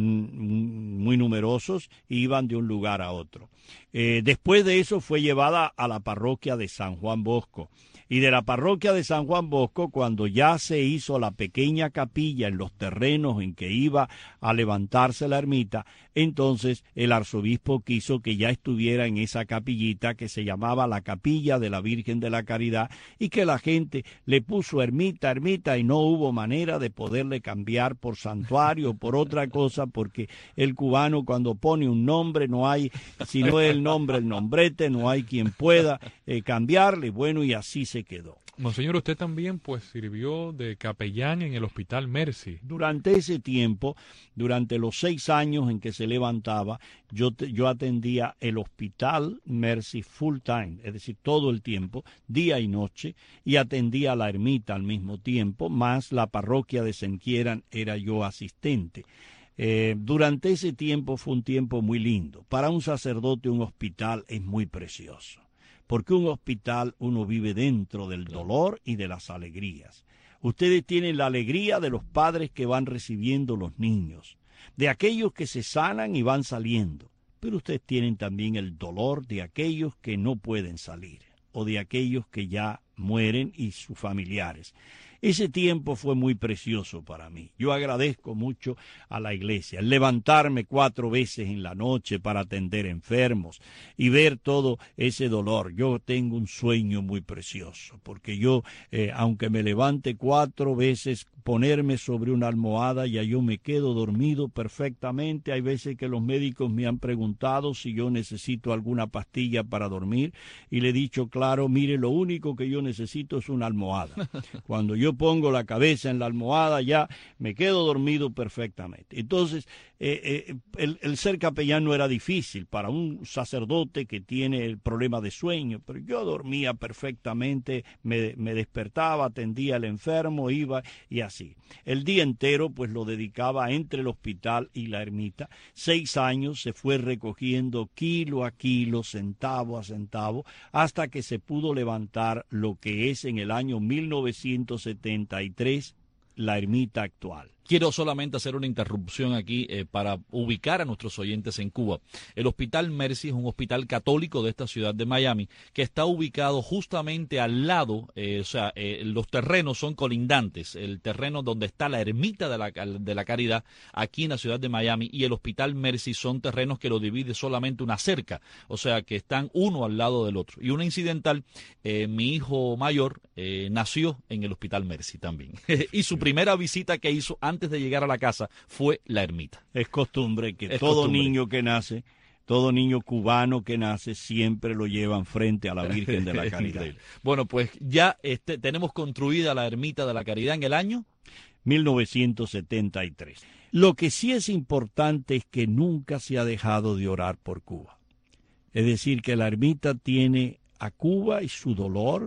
muy numerosos, e iban de un lugar a otro. Eh, después de eso fue llevada a la parroquia de San Juan Bosco. Y de la parroquia de San Juan Bosco, cuando ya se hizo la pequeña capilla en los terrenos en que iba a levantarse la ermita, entonces el arzobispo quiso que ya estuviera en esa capillita que se llamaba la Capilla de la Virgen de la Caridad y que la gente le puso ermita, ermita y no hubo manera de poderle cambiar por santuario o por otra cosa, porque el cubano cuando pone un nombre no hay, si no es el nombre, el nombrete, no hay quien pueda eh, cambiarle, bueno, y así se quedó.
Monseñor, usted también pues sirvió de capellán en el Hospital Mercy.
Durante ese tiempo, durante los seis años en que se levantaba, yo, te, yo atendía el Hospital Mercy full time, es decir, todo el tiempo, día y noche, y atendía a la ermita al mismo tiempo, más la parroquia de Senquieran era yo asistente. Eh, durante ese tiempo fue un tiempo muy lindo. Para un sacerdote un hospital es muy precioso. Porque un hospital uno vive dentro del dolor y de las alegrías. Ustedes tienen la alegría de los padres que van recibiendo los niños, de aquellos que se sanan y van saliendo, pero ustedes tienen también el dolor de aquellos que no pueden salir, o de aquellos que ya mueren y sus familiares. Ese tiempo fue muy precioso para mí. Yo agradezco mucho a la iglesia. El levantarme cuatro veces en la noche para atender enfermos y ver todo ese dolor. Yo tengo un sueño muy precioso, porque yo, eh, aunque me levante cuatro veces, ponerme sobre una almohada, ya yo me quedo dormido perfectamente. Hay veces que los médicos me han preguntado si yo necesito alguna pastilla para dormir y le he dicho, claro, mire, lo único que yo necesito es una almohada. Cuando yo pongo la cabeza en la almohada ya me quedo dormido perfectamente. Entonces, eh, eh, el, el ser capellán no era difícil para un sacerdote que tiene el problema de sueño, pero yo dormía perfectamente, me, me despertaba, atendía al enfermo, iba y así. El día entero pues lo dedicaba entre el hospital y la ermita. Seis años se fue recogiendo kilo a kilo, centavo a centavo, hasta que se pudo levantar lo que es en el año mil novecientos setenta y tres la ermita actual.
Quiero solamente hacer una interrupción aquí eh, para ubicar a nuestros oyentes en Cuba. El Hospital Mercy es un hospital católico de esta ciudad de Miami que está ubicado justamente al lado, eh, o sea, eh, los terrenos son colindantes. El terreno donde está la ermita de la, de la Caridad aquí en la ciudad de Miami y el Hospital Mercy son terrenos que lo divide solamente una cerca, o sea, que están uno al lado del otro. Y una incidental, eh, mi hijo mayor eh, nació en el Hospital Mercy también. Y su primera visita que hizo antes de llegar a la casa fue la ermita.
Es costumbre que
es
todo
costumbre.
niño que nace, todo niño cubano que nace, siempre lo llevan frente a la Virgen de la Caridad.
Bueno, pues ya este, tenemos construida la ermita de la Caridad en el año
mil novecientos setenta y tres. Lo que sí es importante es que nunca se ha dejado de orar por Cuba. Es decir, que la ermita tiene a Cuba y su dolor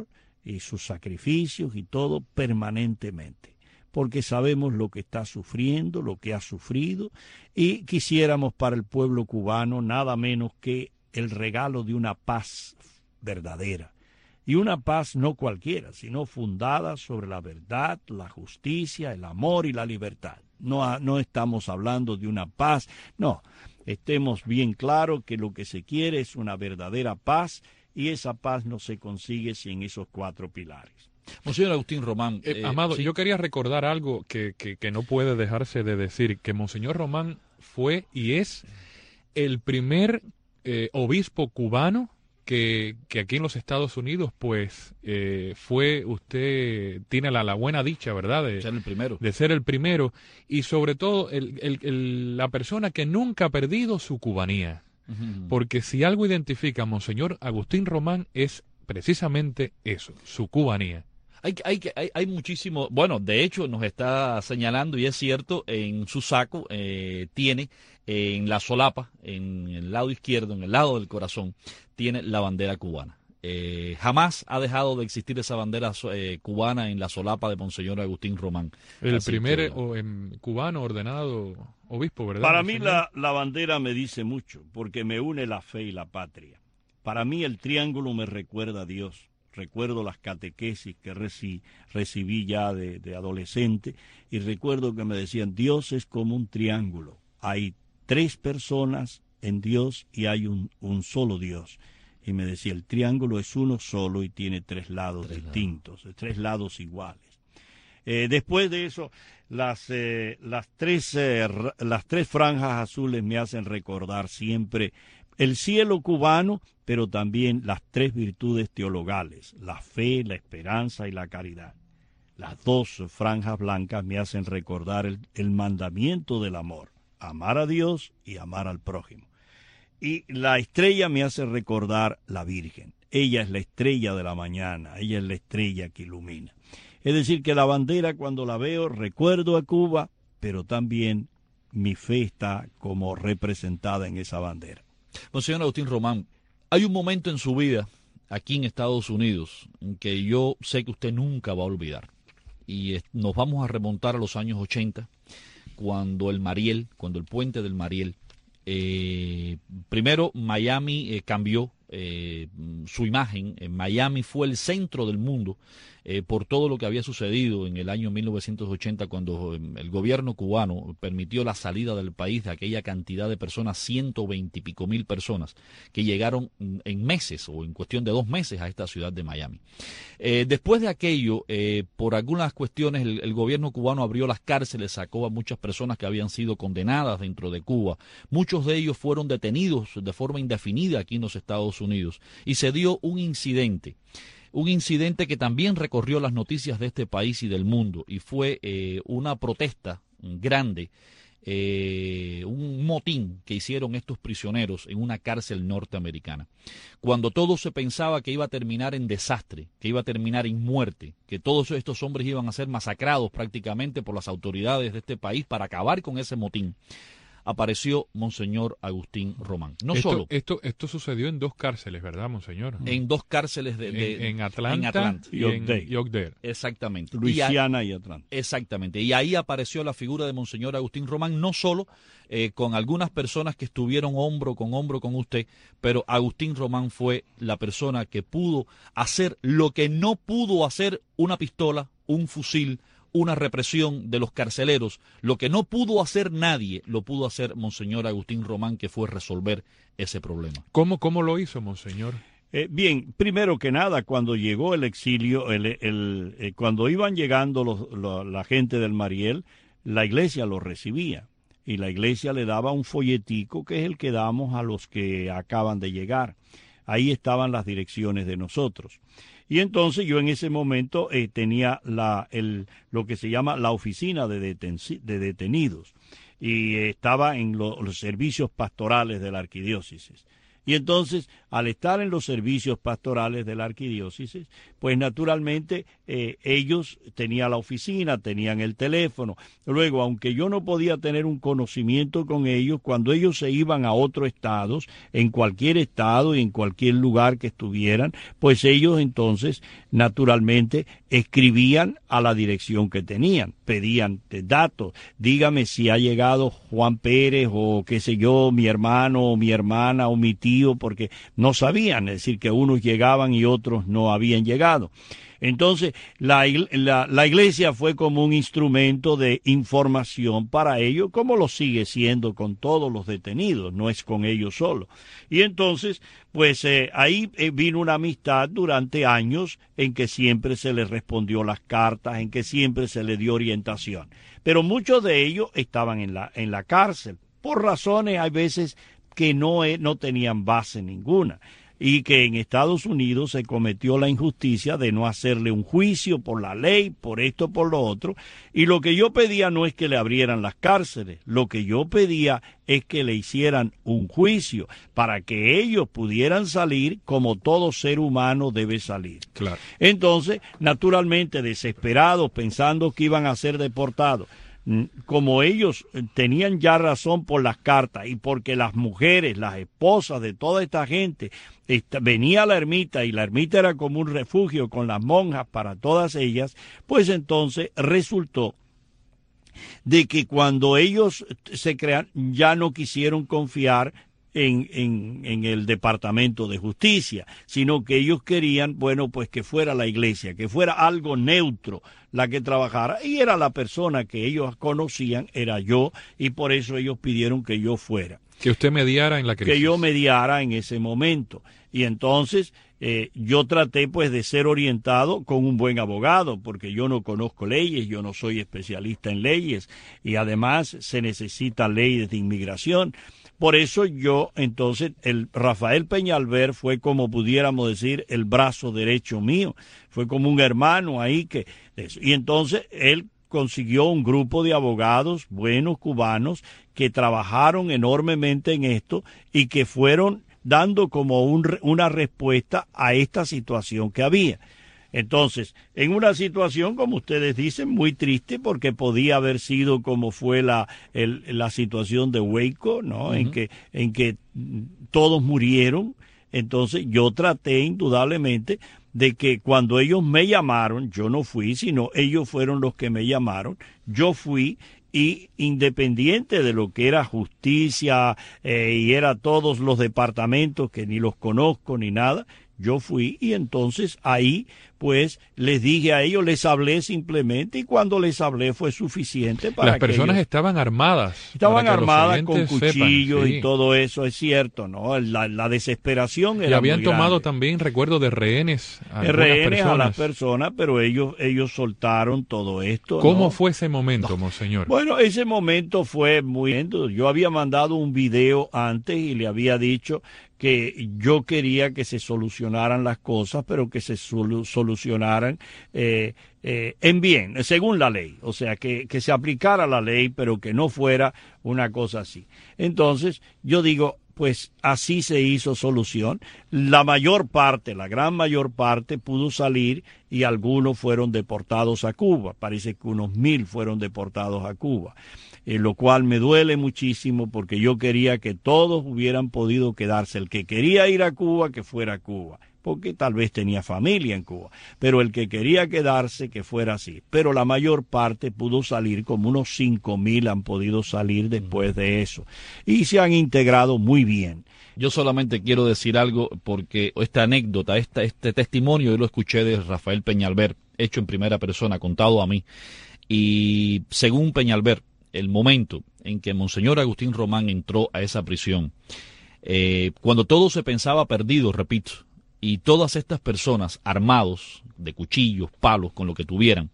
y sus sacrificios y todo permanentemente, porque sabemos lo que está sufriendo, lo que ha sufrido, y quisiéramos para el pueblo cubano nada menos que el regalo de una paz verdadera, y una paz no cualquiera, sino fundada sobre la verdad, la justicia, el amor y la libertad. No, no estamos hablando de una paz, no, estemos bien claros que lo que se quiere es una verdadera paz, y esa paz no se consigue sin esos cuatro pilares.
Monseñor Agustín Román.
Eh,
eh,
Amado,
sí.
yo quería recordar algo que, que, que no puede dejarse de decir, que Monseñor Román fue y es el primer eh, obispo cubano que, que aquí en los Estados Unidos, pues, eh, fue, usted tiene la, la buena dicha, ¿verdad?, de
ser el primero.
De ser el primero, y sobre todo el, el, el, la persona que nunca ha perdido su cubanía. Uh-huh. Porque si algo identifica a Monseñor Agustín Román es precisamente eso, su cubanía.
Hay, hay, hay, hay muchísimo, bueno, de hecho nos está señalando, y es cierto, en su saco eh, tiene, eh, en la solapa, en el lado izquierdo, en el lado del corazón, tiene la bandera cubana. Eh, jamás ha dejado de existir esa bandera eh, cubana en la solapa de Monseñor Agustín Román.
El
Así
primer
que,
o, eh, cubano ordenado obispo, ¿verdad?
Para mí
Monseñor?
la, la bandera me dice mucho, porque me une la fe y la patria. Para mí el triángulo me recuerda a Dios. Recuerdo las catequesis que reci, recibí ya de, de adolescente, y recuerdo que me decían, Dios es como un triángulo. Hay tres personas en Dios y hay un, un solo Dios. Y me decía, el triángulo es uno solo y tiene tres lados tres distintos, lados. tres lados iguales. Eh, después de eso, las, eh, las, tres, eh, las tres franjas azules me hacen recordar siempre el cielo cubano, pero también las tres virtudes teologales, la fe, la esperanza y la caridad. Las dos franjas blancas me hacen recordar el, el mandamiento del amor, amar a Dios y amar al prójimo. Y la estrella me hace recordar la Virgen. Ella es la estrella de la mañana, ella es la estrella que ilumina. Es decir, que la bandera, cuando la veo, recuerdo a Cuba, pero también mi fe está como representada en esa bandera.
Monseñor Agustín Román, hay un momento en su vida, aquí en Estados Unidos, en que yo sé que usted nunca va a olvidar. Y nos vamos a remontar a los años ochenta, cuando el Mariel, cuando el puente del Mariel, Eh, primero Miami eh, cambió eh, su imagen. En Miami fue el centro del mundo eh, por todo lo que había sucedido en el año mil novecientos ochenta, cuando el gobierno cubano permitió la salida del país de aquella cantidad de personas, ciento veinte y pico mil personas que llegaron en meses o en cuestión de dos meses a esta ciudad de Miami. Eh, después de aquello, eh, por algunas cuestiones, el, el gobierno cubano abrió las cárceles, sacó a muchas personas que habían sido condenadas dentro de Cuba. Muchos de ellos fueron detenidos de forma indefinida aquí en los Estados Unidos, y se dio un incidente. Un incidente que también recorrió las noticias de este país y del mundo, y fue eh, una protesta grande, eh, un motín que hicieron estos prisioneros en una cárcel norteamericana. Cuando todo se pensaba que iba a terminar en desastre, que iba a terminar en muerte, que todos estos hombres iban a ser masacrados prácticamente por las autoridades de este país para acabar con ese motín, apareció Monseñor Agustín Román. No
esto,
solo.
Esto, esto sucedió en dos cárceles, ¿verdad, Monseñor?
En dos cárceles de, de,
en, en, Atlanta
en Atlanta
y en Oakdale.
Exactamente.
Luisiana
y,
y Atlanta.
Exactamente. Y ahí apareció la figura de Monseñor Agustín Román, no solo eh, con algunas personas que estuvieron hombro con hombro con usted, pero Agustín Román fue la persona que pudo hacer lo que no pudo hacer una pistola, un fusil, una represión de los carceleros. Lo que no pudo hacer nadie, lo pudo hacer Monseñor Agustín Román, que fue resolver ese problema.
¿Cómo, cómo lo hizo, Monseñor?
Eh, bien, primero que nada, cuando llegó el exilio, el, el, eh, cuando iban llegando los, lo, la gente del Mariel, la iglesia los recibía, y la iglesia le daba un folletico que es el que damos a los que acaban de llegar. Ahí estaban las direcciones de nosotros. Y entonces yo en ese momento eh, tenía la, el, lo que se llama la oficina de, deten, de detenidos, y eh, estaba en lo, los servicios pastorales de la arquidiócesis. Y entonces, al estar en los servicios pastorales de la arquidiócesis, pues naturalmente eh, ellos tenían la oficina, tenían el teléfono. Luego, aunque yo no podía tener un conocimiento con ellos, cuando ellos se iban a otros estados, en cualquier estado y en cualquier lugar que estuvieran, pues ellos entonces naturalmente escribían a la dirección que tenían, pedían datos, dígame si ha llegado Juan Pérez o qué sé yo, mi hermano o mi hermana o mi tío, porque no sabían, es decir, que unos llegaban y otros no habían llegado. Entonces, la, la, la iglesia fue como un instrumento de información para ellos, como lo sigue siendo con todos los detenidos, no es con ellos solo. Y entonces, pues eh, ahí eh, vino una amistad durante años en que siempre se les respondió las cartas, en que siempre se les dio orientación. Pero muchos de ellos estaban en la, en la cárcel, por razones, hay veces, que no, eh, no tenían base ninguna. Y que en Estados Unidos se cometió la injusticia de no hacerle un juicio por la ley, por esto, por lo otro. Y lo que yo pedía no es que le abrieran las cárceles, lo que yo pedía es que le hicieran un juicio para que ellos pudieran salir como todo ser humano debe salir.
Claro.
Entonces, naturalmente, desesperados, pensando que iban a ser deportados, como ellos tenían ya razón por las cartas y porque las mujeres, las esposas de toda esta gente, esta, venía a la ermita y la ermita era como un refugio con las monjas para todas ellas, pues entonces resultó de que cuando ellos se crean ya no quisieron confiar En, en, en el Departamento de Justicia, sino que ellos querían, bueno, pues que fuera la iglesia, que fuera algo neutro la que trabajara, y era la persona que ellos conocían, era yo, y por eso ellos pidieron que yo fuera.
Que usted mediara en la crisis.
Que yo mediara en ese momento. Y entonces eh, yo traté pues de ser orientado con un buen abogado, porque yo no conozco leyes, yo no soy especialista en leyes, y además se necesita leyes de inmigración. Por eso yo, entonces, el Rafael Peñalver fue, como pudiéramos decir, el brazo derecho mío. Fue como un hermano ahí que... Y entonces él consiguió un grupo de abogados buenos cubanos que trabajaron enormemente en esto y que fueron dando como un, una respuesta a esta situación que había. Entonces, en una situación, como ustedes dicen, muy triste, porque podía haber sido como fue la, el, la situación de Waco, ¿no? Uh-huh. En que, en que todos murieron. Entonces, yo traté indudablemente de que cuando ellos me llamaron, yo no fui, sino ellos fueron los que me llamaron, yo fui. Y independiente de lo que era justicia eh, y era todos los departamentos que ni los conozco ni nada, yo fui y entonces ahí pues les dije a ellos, les hablé simplemente y cuando les hablé fue suficiente para
Las personas
que ellos...
estaban armadas.
Estaban armadas con cuchillos
sepan, sí.
Y todo eso, es cierto, ¿no? La, la desesperación era
y habían
muy
tomado
grande.
También, recuerdo, de rehenes a
rehenes
personas.
a las personas, pero ellos, ellos soltaron todo esto.
¿Cómo
¿no?
fue ese momento, no. monseñor?
Bueno, ese momento fue muy lento. Yo había mandado un video antes y le había dicho que yo quería que se solucionaran las cosas, pero que se solu- solucionaran eh, eh, en bien, según la ley. O sea, que, que se aplicara la ley, pero que no fuera una cosa así. Entonces, yo digo, pues así se hizo solución. La mayor parte, la gran mayor parte pudo salir y algunos fueron deportados a Cuba. Parece que unos mil fueron deportados a Cuba. Eh, lo cual me duele muchísimo porque yo quería que todos hubieran podido quedarse. El que quería ir a Cuba, que fuera a Cuba, porque tal vez tenía familia en Cuba, pero el que quería quedarse, que fuera así. Pero la mayor parte pudo salir, como unos cinco mil han podido salir después de eso, y se han integrado muy bien.
Yo solamente quiero decir algo porque esta anécdota, esta, este testimonio, yo lo escuché de Rafael Peñalver, hecho en primera persona, contado a mí, y según Peñalver, el momento en que Monseñor Agustín Román entró a esa prisión, eh, cuando todo se pensaba perdido, repito, y todas estas personas armados de cuchillos, palos, con lo que tuvieran,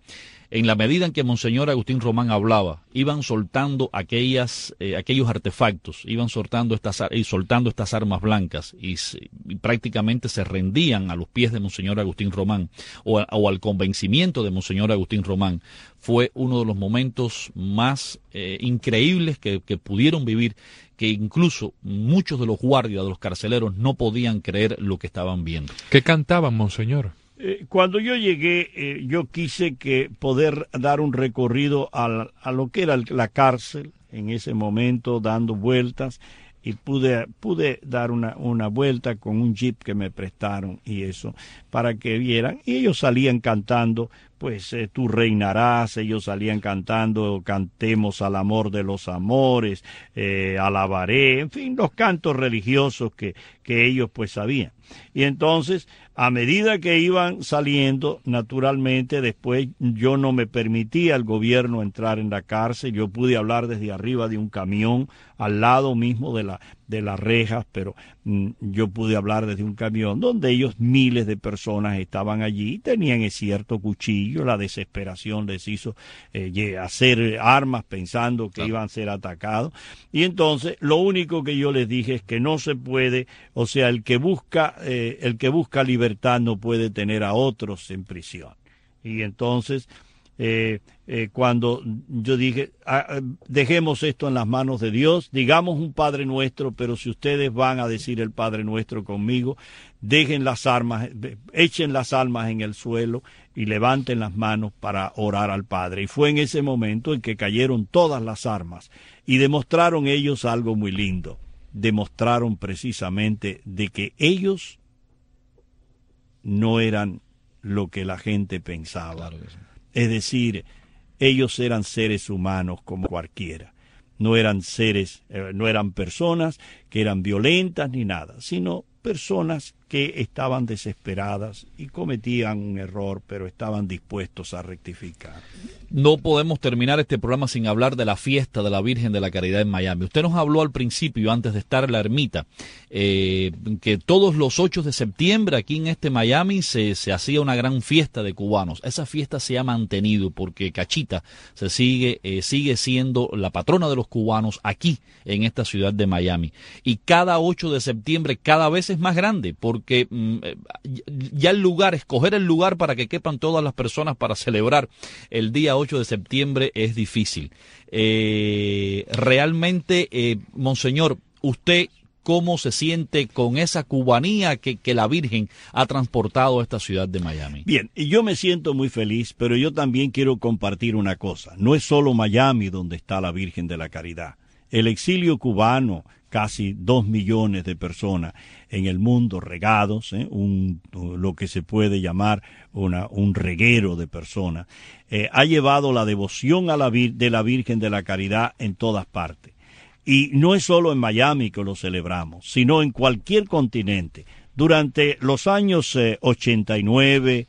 en la medida en que Monseñor Agustín Román hablaba, iban soltando aquellas, eh, aquellos artefactos, iban soltando estas, y soltando estas armas blancas y, y prácticamente se rendían a los pies de Monseñor Agustín Román o, o al convencimiento de Monseñor Agustín Román. Fue uno de los momentos más eh, increíbles que, que pudieron vivir, que incluso muchos de los guardias, de los carceleros, no podían creer lo que estaban viendo.
¿Qué cantaban, Monseñor?
Eh, cuando yo llegué, eh, yo quise que poder dar un recorrido a, a lo que era la cárcel en ese momento, dando vueltas, y pude pude dar una, una vuelta con un jeep que me prestaron y eso, para que vieran, y ellos salían cantando, pues eh, tú reinarás, ellos salían cantando, cantemos al amor de los amores, eh, alabaré, en fin, los cantos religiosos que, que ellos pues sabían. Y entonces, a medida que iban saliendo, naturalmente, después yo no me permitía al gobierno entrar en la cárcel, yo pude hablar desde arriba de un camión, al lado mismo de la de las rejas, pero mm, yo pude hablar desde un camión, donde ellos, miles de personas estaban allí, tenían ese cierto cuchillo, la desesperación les hizo eh, hacer armas pensando que claro. iban a ser atacados, y entonces lo único que yo les dije es que no se puede, o sea, el que busca, eh, el que busca libertad no puede tener a otros en prisión. Y entonces, eh, eh, cuando yo dije, ah, dejemos esto en las manos de Dios, digamos un Padre Nuestro, pero si ustedes van a decir el Padre Nuestro conmigo, dejen las armas, echen las armas en el suelo y levanten las manos para orar al Padre. Y fue en ese momento en que cayeron todas las armas y demostraron ellos algo muy lindo. Demostraron precisamente de que ellos no eran lo que la gente pensaba. Claro que sí. Es decir, ellos eran seres humanos como cualquiera. No eran seres, eh, no eran personas que eran violentas ni nada, sino personas que estaban desesperadas y cometían un error, pero estaban dispuestos a rectificar.
No podemos terminar este programa sin hablar de la fiesta de la Virgen de la Caridad en Miami. Usted nos habló al principio, antes de estar en la ermita, eh, que todos los ocho de septiembre aquí en este Miami se, se hacía una gran fiesta de cubanos. Esa fiesta se ha mantenido porque Cachita se sigue, eh, sigue siendo la patrona de los cubanos aquí en esta ciudad de Miami. Y cada ocho de septiembre cada vez es más grande porque mm, ya el lugar, escoger el lugar para que quepan todas las personas para celebrar el día ocho de septiembre es difícil. Eh, realmente, eh, Monseñor, usted, ¿cómo se siente con esa cubanía que, que la Virgen ha transportado a esta ciudad de Miami?
Bien, y yo me siento muy feliz, pero yo también quiero compartir una cosa. No es solo Miami donde está la Virgen de la Caridad. El exilio cubano, casi dos millones de personas en el mundo regados, ¿eh? un, lo que se puede llamar una, un reguero de personas, eh, ha llevado la devoción a la vir, de la Virgen de la Caridad en todas partes. Y no es solo en Miami que lo celebramos, sino en cualquier continente. Durante los años eh, ochenta y nueve,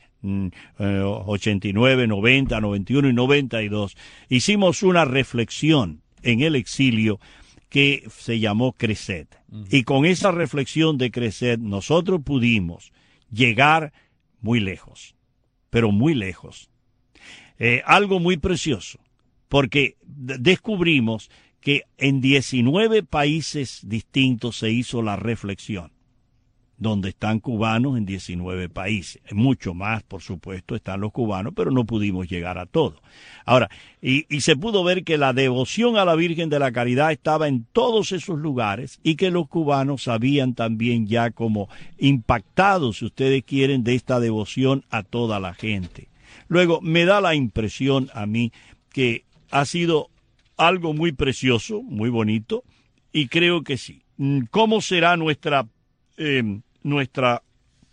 ochenta y nueve, noventa, noventa y uno y noventa y dos, hicimos una reflexión en el exilio que se llamó Crecer. Uh-huh. Y con esa reflexión de Crecer nosotros pudimos llegar muy lejos, pero muy lejos. Eh, algo muy precioso, porque d- descubrimos que en diecinueve países distintos se hizo la reflexión, donde están cubanos en diecinueve países. Mucho más, por supuesto, están los cubanos, pero no pudimos llegar a todo. Ahora, y, y se pudo ver que la devoción a la Virgen de la Caridad estaba en todos esos lugares y que los cubanos habían también ya como impactados, si ustedes quieren, de esta devoción a toda la gente. Luego, me da la impresión a mí que ha sido algo muy precioso, muy bonito, y creo que sí. ¿Cómo será nuestra eh, nuestra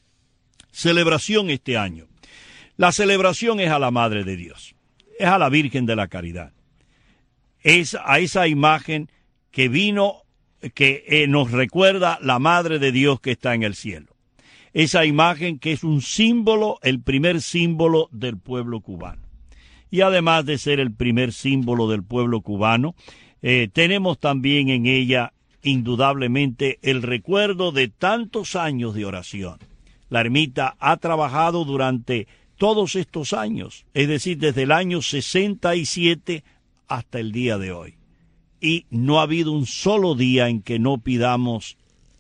celebración este año? La celebración es a la Madre de Dios, es a la Virgen de la Caridad, es a esa imagen que vino, que eh, nos recuerda la Madre de Dios que está en el cielo, esa imagen que es un símbolo, el primer símbolo del pueblo cubano. Y además de ser el primer símbolo del pueblo cubano, eh, tenemos también en ella indudablemente el recuerdo de tantos años de oración. La ermita ha trabajado durante todos estos años, es decir, desde el año sesenta y siete hasta el día de hoy. Y no ha habido un solo día en que no pidamos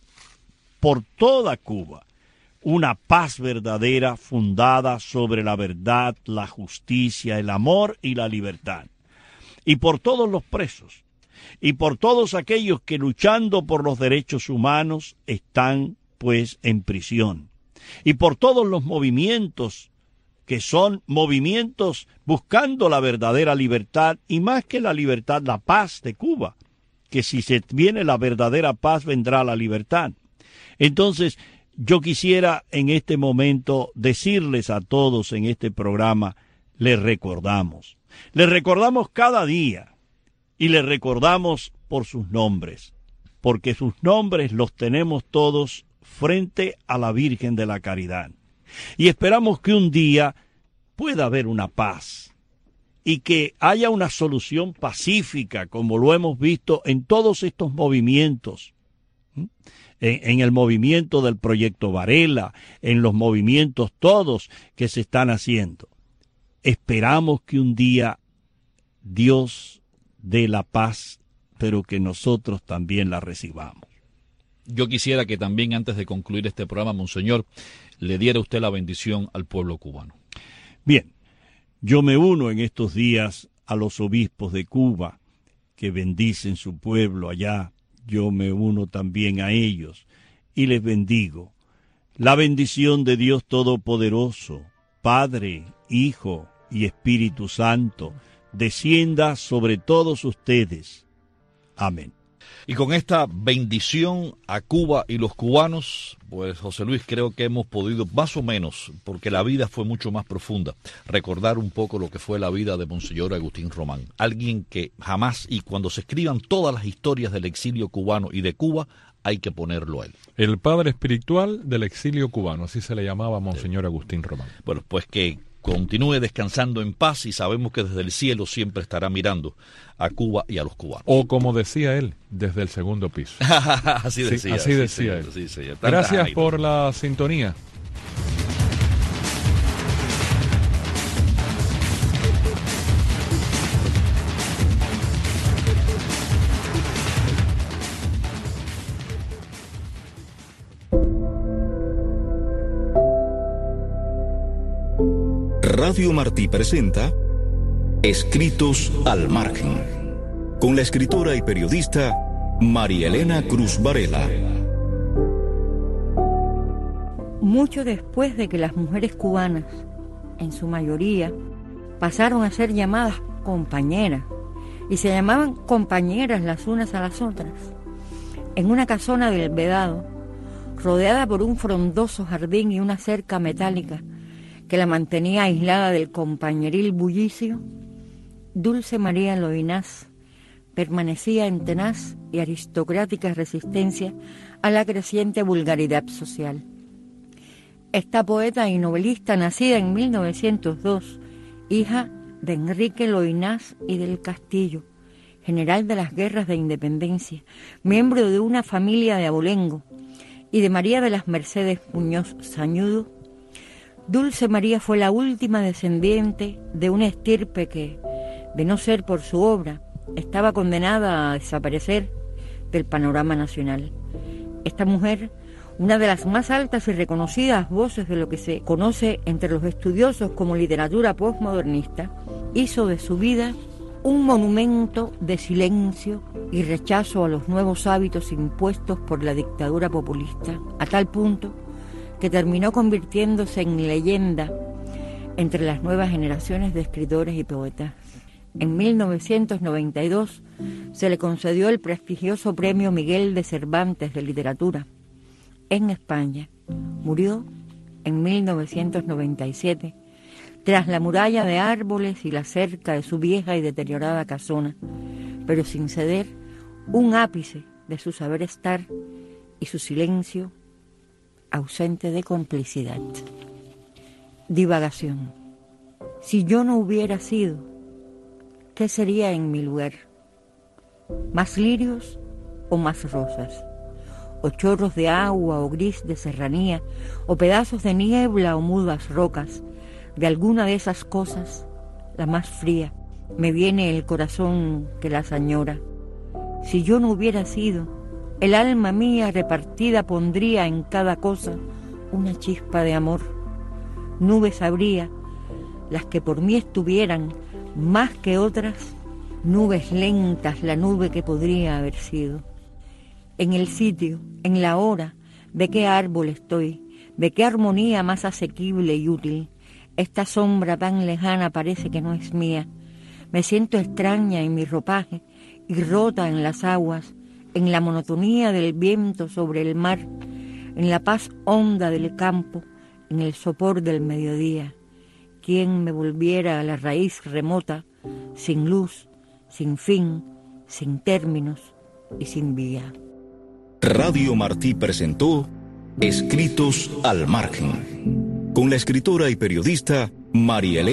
por toda Cuba una paz verdadera fundada sobre la verdad, la justicia, el amor y la libertad. Y por todos los presos, y por todos aquellos que luchando por los derechos humanos están pues en prisión, y por todos los movimientos que son movimientos buscando la verdadera libertad, y más que la libertad, la paz de Cuba, que si se viene la verdadera paz vendrá la libertad. Entonces, yo quisiera en este momento decirles a todos en este programa, les recordamos, les recordamos cada día, y les recordamos por sus nombres, porque sus nombres los tenemos todos frente a la Virgen de la Caridad. Y esperamos que un día pueda haber una paz y que haya una solución pacífica, como lo hemos visto en todos estos movimientos, en, en el movimiento del Proyecto Varela, en los movimientos todos que se están haciendo. Esperamos que un día Dios dé la paz, pero que nosotros también la recibamos.
Yo quisiera que también, antes de concluir este programa, Monseñor, le diera usted la bendición al pueblo cubano.
Bien, yo me uno en estos días a los obispos de Cuba que bendicen su pueblo allá. Yo me uno también a ellos y les bendigo. La bendición de Dios Todopoderoso, Padre, Hijo y Espíritu Santo, descienda sobre todos ustedes. Amén.
Y con esta bendición a Cuba y los cubanos, pues José Luis, creo que hemos podido, más o menos, porque la vida fue mucho más profunda, recordar un poco lo que fue la vida de Monseñor Agustín Román. Alguien que jamás, y cuando se escriban todas las historias del exilio cubano y de Cuba, hay que ponerlo a él.
El padre espiritual del exilio cubano, así se le llamaba a Monseñor Agustín Román.
Bueno, pues que continúe descansando en paz y sabemos que desde el cielo siempre estará mirando a Cuba y a los cubanos.
O como decía él, desde el segundo piso.
así decía.
Sí, así decía
sí,
él.
Sí, sí,
Gracias por la sintonía.
Radio Martí presenta Escritos al Margen, con la escritora y periodista María Elena Cruz Varela.
Mucho después de que las mujeres cubanas, en su mayoría, pasaron a ser llamadas compañeras, y se llamaban compañeras las unas a las otras, en una casona del Vedado, rodeada por un frondoso jardín y una cerca metálica que la mantenía aislada del compañeril bullicio, Dulce María Loynaz permanecía en tenaz y aristocrática resistencia a la creciente vulgaridad social. Esta poeta y novelista, nacida en mil novecientos dos, hija de Enrique Loynaz y del Castillo, general de las guerras de independencia, miembro de una familia de abolengo, y de María de las Mercedes Muñoz Sañudo, Dulce María fue la última descendiente de una estirpe que, de no ser por su obra, estaba condenada a desaparecer del panorama nacional. Esta mujer, una de las más altas y reconocidas voces de lo que se conoce entre los estudiosos como literatura postmodernista, hizo de su vida un monumento de silencio y rechazo a los nuevos hábitos impuestos por la dictadura populista, a tal punto que terminó convirtiéndose en leyenda entre las nuevas generaciones de escritores y poetas. En mil novecientos noventa y dos se le concedió el prestigioso Premio Miguel de Cervantes de Literatura en España. Murió en mil novecientos noventa y siete tras la muralla de árboles y la cerca de su vieja y deteriorada casona, pero sin ceder un ápice de su saber estar y su silencio ausente de complicidad. Divagación. Si yo no hubiera sido, ¿qué sería en mi lugar? ¿Más lirios o más rosas? ¿O chorros de agua o gris de serranía? ¿O pedazos de niebla o mudas rocas? De alguna de esas cosas, la más fría, me viene el corazón que las añora. Si yo no hubiera sido, el alma mía repartida pondría en cada cosa una chispa de amor. Nubes habría, las que por mí estuvieran, más que otras, nubes lentas, la nube que podría haber sido. En el sitio, en la hora, de qué árbol estoy, de qué armonía más asequible y útil. Esta sombra tan lejana parece que no es mía. Me siento extraña en mi ropaje y rota en las aguas, en la monotonía del viento sobre el mar, en la paz honda del campo, en el sopor del mediodía. ¿Quién me volviera a la raíz remota, sin luz, sin fin, sin términos y sin vía?
Radio Martí presentó Escritos al Margen, con la escritora y periodista María Elena